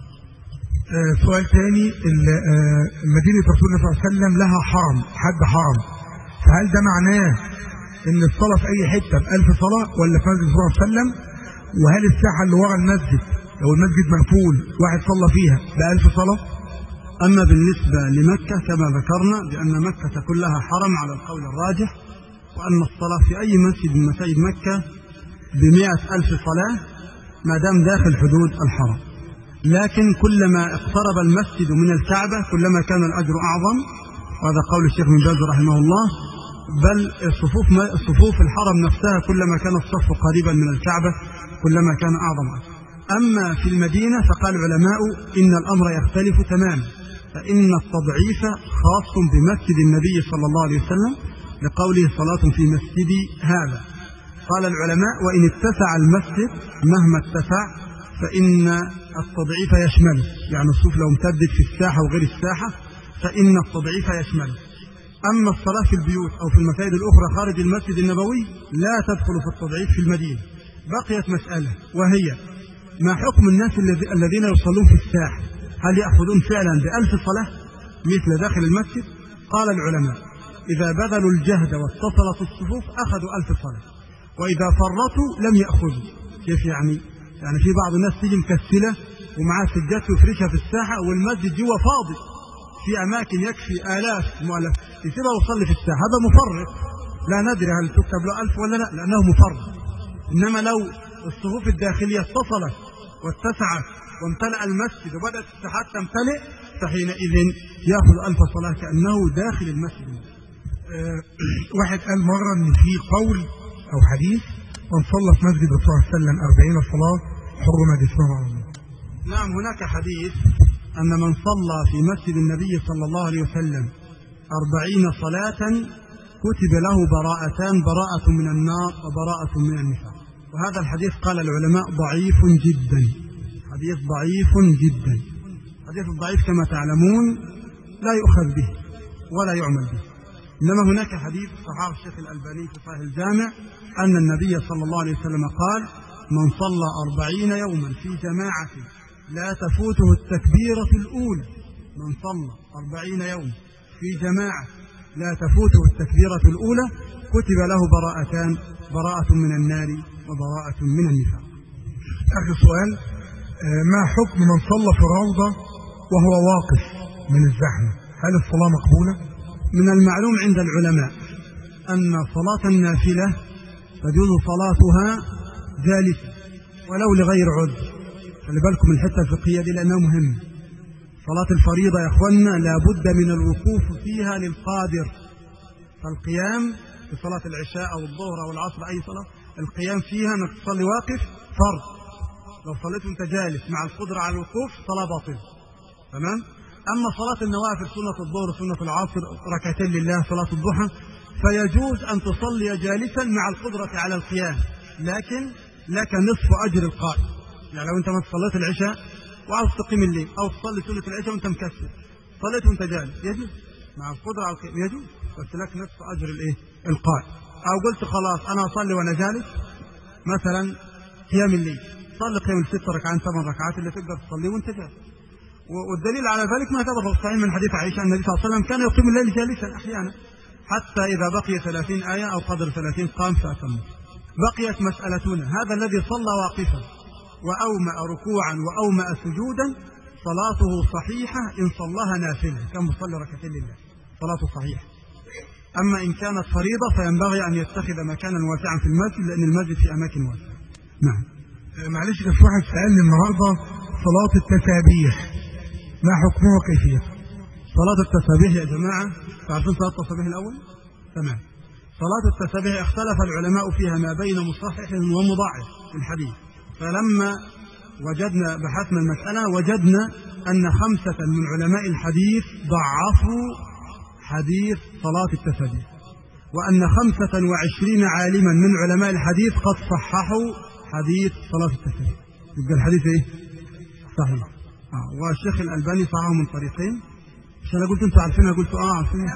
سؤال ثاني، مدينة رسول الله صلى الله عليه وسلم لها حرم، حد حرم، فهل ده معناه ان الصلاة في اي حتة ب1000 صلاة ولا في مسجد صلى الله عليه وسلم؟ وهل الساحة اللي ورا المسجد لو المسجد مقفول واحد صلى فيها ب1000 صلاة؟
أما بالنسبة لمكة كما ذكرنا بأن مكة كلها حرم على القول الراجح، وأن الصلاة في أي مسجد من مساجد مكة ب100,000 صلاة ما دام داخل حدود الحرم، لكن كلما اقترب المسجد من الكعبة كلما كان الأجر أعظم، وهذا قول الشيخ بن باز رحمه الله. بل صفوف الحرم نفسها كلما كان الصف قريبا من الكعبة كلما كان أعظم. أما في المدينة فقال العلماء إن الأمر يختلف تماما، فإن التضعيف خاص بمسجد النبي صلى الله عليه وسلم لقوله صلاة في مسجدي هذا. قال العلماء وإن اتسع المسجد مهما اتسع فإن التضعيف يشمله، يعني الصفوف لو امتدت في الساحة وغير الساحة فإن التضعيف يشمله. أما الصلاة في البيوت أو في المساجد الأخرى خارج المسجد النبوي لا تدخل في التضعيف في المدينة. بقيت مسألة وهي ما حكم الناس الذين يصلون في الساحة، هل يأخذون فعلا ب1000 صلاة مثل داخل المسجد؟ قال العلماء إذا بذلوا الجهد واتصلت الصفوف أخذوا 1000 صلاة، وإذا فرطوا لم يأخذوا. كيف يعني في بعض الناس تيجي مكسلة ومعاه سجاد يفرشها في الساحة والمسجد جوا فاضي، في أماكن يكفي آلاف مؤلف يسيبها ويصلي في الساحة، هذا مفرط لا ندري هل تكتب له 1000 ولا لا، لأنه مفرط. إنما لو الصفوف الداخلية اتصلت واتسعت وامتلأ المسجد وبدأت الساحات تمتلئ فحينئذ يأخذ 1000 صلاة كأنه داخل المسجد.
واحد قال مرة إن في قول أو حديث من صلى في مسجد الرسول صلى الله عليه وسلم 40 صلاة حرم جسمه على الله.
نعم، هناك حديث أن من صلى في مسجد النبي صلى الله عليه وسلم 40 صلاة كتب له براءتان، براءة من النار وبراءة من النفاق. وهذا الحديث قال العلماء ضعيف جدا، حديث ضعيف جدا. حديث الضعيف كما تعلمون لا يؤخذ به ولا يعمل به، إنما هناك حديث صححه الشيخ الألباني في صحيح الجامع أن النبي صلى الله عليه وسلم قال: من صلى 40 يوما في جماعة لا تفوته التكبيرة الأولى، من صلى 40 يوما في جماعة لا تفوته التكبيرة الأولى كتب له براءتان، براءة من النار وبراءة من النفاق.
آخر سؤال: ما حكم من صلى في الروضة وهو واقف من الزحمة؟ هل الصلاة مقبولة؟
من المعلوم عند العلماء أن صلاة النافلة تجوز صلاتها جالسة ولو لغير عذر. خلي بالكم الحتة الفقهية دي لأنها مهمة. صلاة الفريضة يا أخوانا لابد من الوقوف فيها للقادر، فالقيام في صلاة العشاء أو الظهر أو العصر أي صلاة القيام فيها أنك تصلي واقف فرض. لو صليت وانت جالس مع القدرة على الوقوف صلاة باطلة، تمام؟ أما صلاة النوافل سنة الظهر سنة العصر ركعتين لله صلاة الضحى فيجوز أن تصلي جالسا مع القدرة على القيام، لكن لك نصف أجر القائم. يعني لو أنت ما صليت العشاء وعاوز تقيم الليل أو تصلي سنة العشاء وأنت مكسل صليت وأنت جالس يجوز مع القدرة على القيام، يجوز، بس لك نصف أجر القائم. أو قلت خلاص أنا أصلي وأنا جالس مثلا قيام الليل، صلي قيام 6 ركعات 8 ركعات اللي تقدر تصلي وأنت جالس. والدليل على ذلك ما ثبت في الصحيح من حديث عائشة أن النبي صلى الله عليه وسلم كان يقيم الليل جالسا أحيانا حتى إذا بقي 30 آية أو قدر 30 قام فأتم. بقيت مسألتنا: هذا الذي صلى واقفا وأومأ ركوعا وأومأ سجودا صلاته صحيحة إن صلاها نافلة، كان مصلي ركعتين لله صلاته صحيحة. أما إن كانت فريضة فينبغي أن يتخذ مكانا واسعا في المسجد لأن المسجد في أماكن واسعة. نعم.
معلش كان في واحد سألني النهارده صلاة التسابيح ما حكمه وكيفيته؟
صلاة التسابيح يا جماعة تعرفون صلاة التسابيح الأول؟ تمام. صلاة التسابيح اختلف العلماء فيها ما بين مصحح ومضاعف في الحديث، فلما بحثنا المسألة وجدنا أن 5 من علماء الحديث ضعفوا حديث صلاة التسابيح، وأن 25 عالما من علماء الحديث قد صححوا حديث صلاة التسابيح. يبقى الحديث إيه؟ صحيح. والشيخ الألباني صححه من طريقين. مش أنا قلت أنتوا عارفينها؟ قلت عارفينها.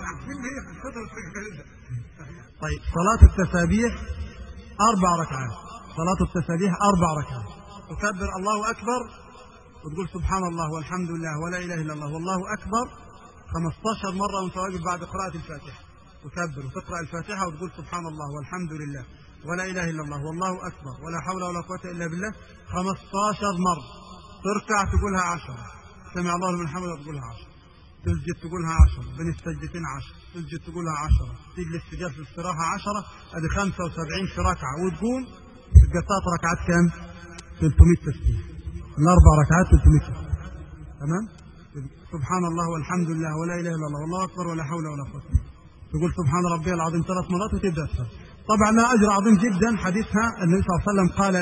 طيب، صلاة التسابيح 4 ركعات. صلاة التسابيح 4 ركعات. تكبر الله أكبر وتقول سبحان الله والحمد لله ولا إله إلا الله والله أكبر 15 مرة وانت واقف بعد قراءة الفاتحة. تكبر وتقرأ الفاتحة وتقول سبحان الله والحمد لله ولا إله إلا الله والله أكبر ولا حول ولا قوة إلا بالله 15 مرة. تركع تقولها 10، سمع الله لمن حمده تقولها 10، تسجد تقولها 10، بين السجدتين 10، تسجد تقولها 10، تجلس في جلسة الاستراحة 10، ادي 75 في ركعة، وتقوم تبقى 3 ركعات كام؟ 300 تسبيح. ال4 ركعات 300 تسبيح. تمام؟ سبحان الله والحمد لله ولا إله إلا الله والله أكبر ولا حول ولا قوة. تقول سبحان ربي العظيم 3 مرات وتبدأ تصلي. طبعا لها أجر عظيم جدا. حديثها النبي صلى الله عليه وسلم قال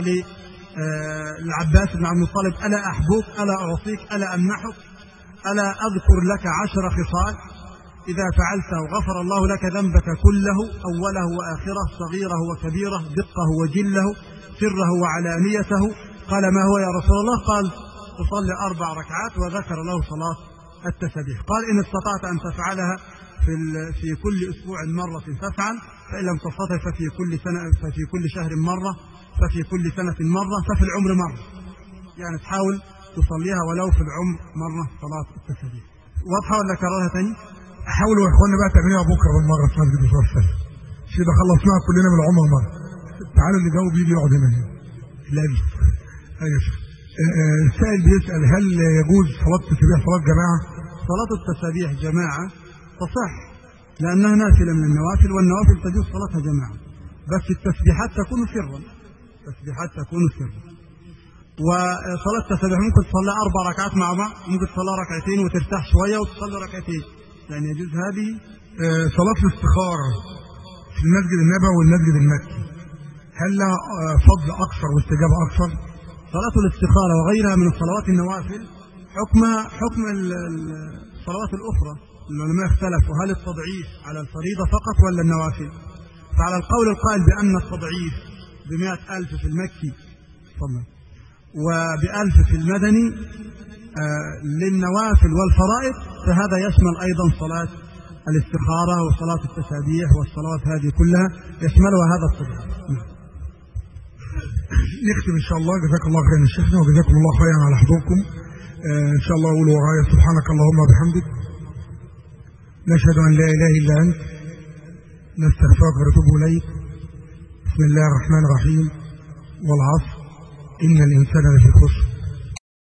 للعباس بن عبد المطلب: ألا أحبوك، ألا أعطيك، ألا أمنحك، ألا أذكر لك 10 خصال إذا فعلته غفر الله لك ذنبك كله أوله وآخره صغيره وكبيره دقه وجله سره وعلانيته. قال: ما هو يا رسول الله؟ قال: تصلي 4 ركعات، وذكر له صلاة التسبيح. قال: إن استطعت أن تفعلها في كل أسبوع مرة فافعل، فإن لم تستطع ففي كل شهر مرة، ففي كل سنة مرة، ففي العمر مرة. يعني تحاول تصليها ولو في العمر مرة صلاة التسبيح. واضحة ولا كررها تاني؟
حاولوا يا اخوانا بقى تعملوها بكره بالمره في مسجد الرسول صلى الله عليه وسلم. كده خلصناها كلنا من العمر مره. تعالوا اللي جاوب يجي يقعد هنا. لا دي. ايوه شيخ. السائل بيسال: هل يجوز صلاه التسبيح صلاه جماعه؟
صلاة التسبيح جماعة تصح لأنها نافلة من النوافل، والنوافل تجوز صلاتها جماعة، بس التسبيحات تكون سرا. التسبيحات تكون سرا. وصلاة التسبيح ممكن تصلي 4 ركعات مع بعض، ممكن تصلي 2 ركعتين وترتاح شوية وتصلي 2 ركعتين، يعني يجوز هذه.
صلاة الاستخارة في المسجد النبوي والمسجد المكي، هل لها فضل أكثر واستجابة أكثر؟
صلاة الاستخارة وغيرها من الصلوات النوافل حكم الصلوات الأخرى. العلماء اختلفوا هل التضعيف على الفريضة فقط ولا النوافل. فعلى القول القائل بأن التضعيف ب100,000 في المكي وب1000 في المدني للنوافل والفرائض، فهذا يشمل أيضا صلاة الاستخارة وصلاة التسابيح والصلوات هذه كلها يشملها هذا التضعيف.
نختم إن شاء الله. جزاك الله خيرا يا شيخنا وجزاكم الله خيرا على حضوركم. إن شاء الله أقول ورايا سبحانك اللهم وبحمدك نشهد أن لا إله إلا أنت نستغفرك ونتوب إليك. بسم الله الرحمن الرحيم. والعصر إن الإنسان لفي خسر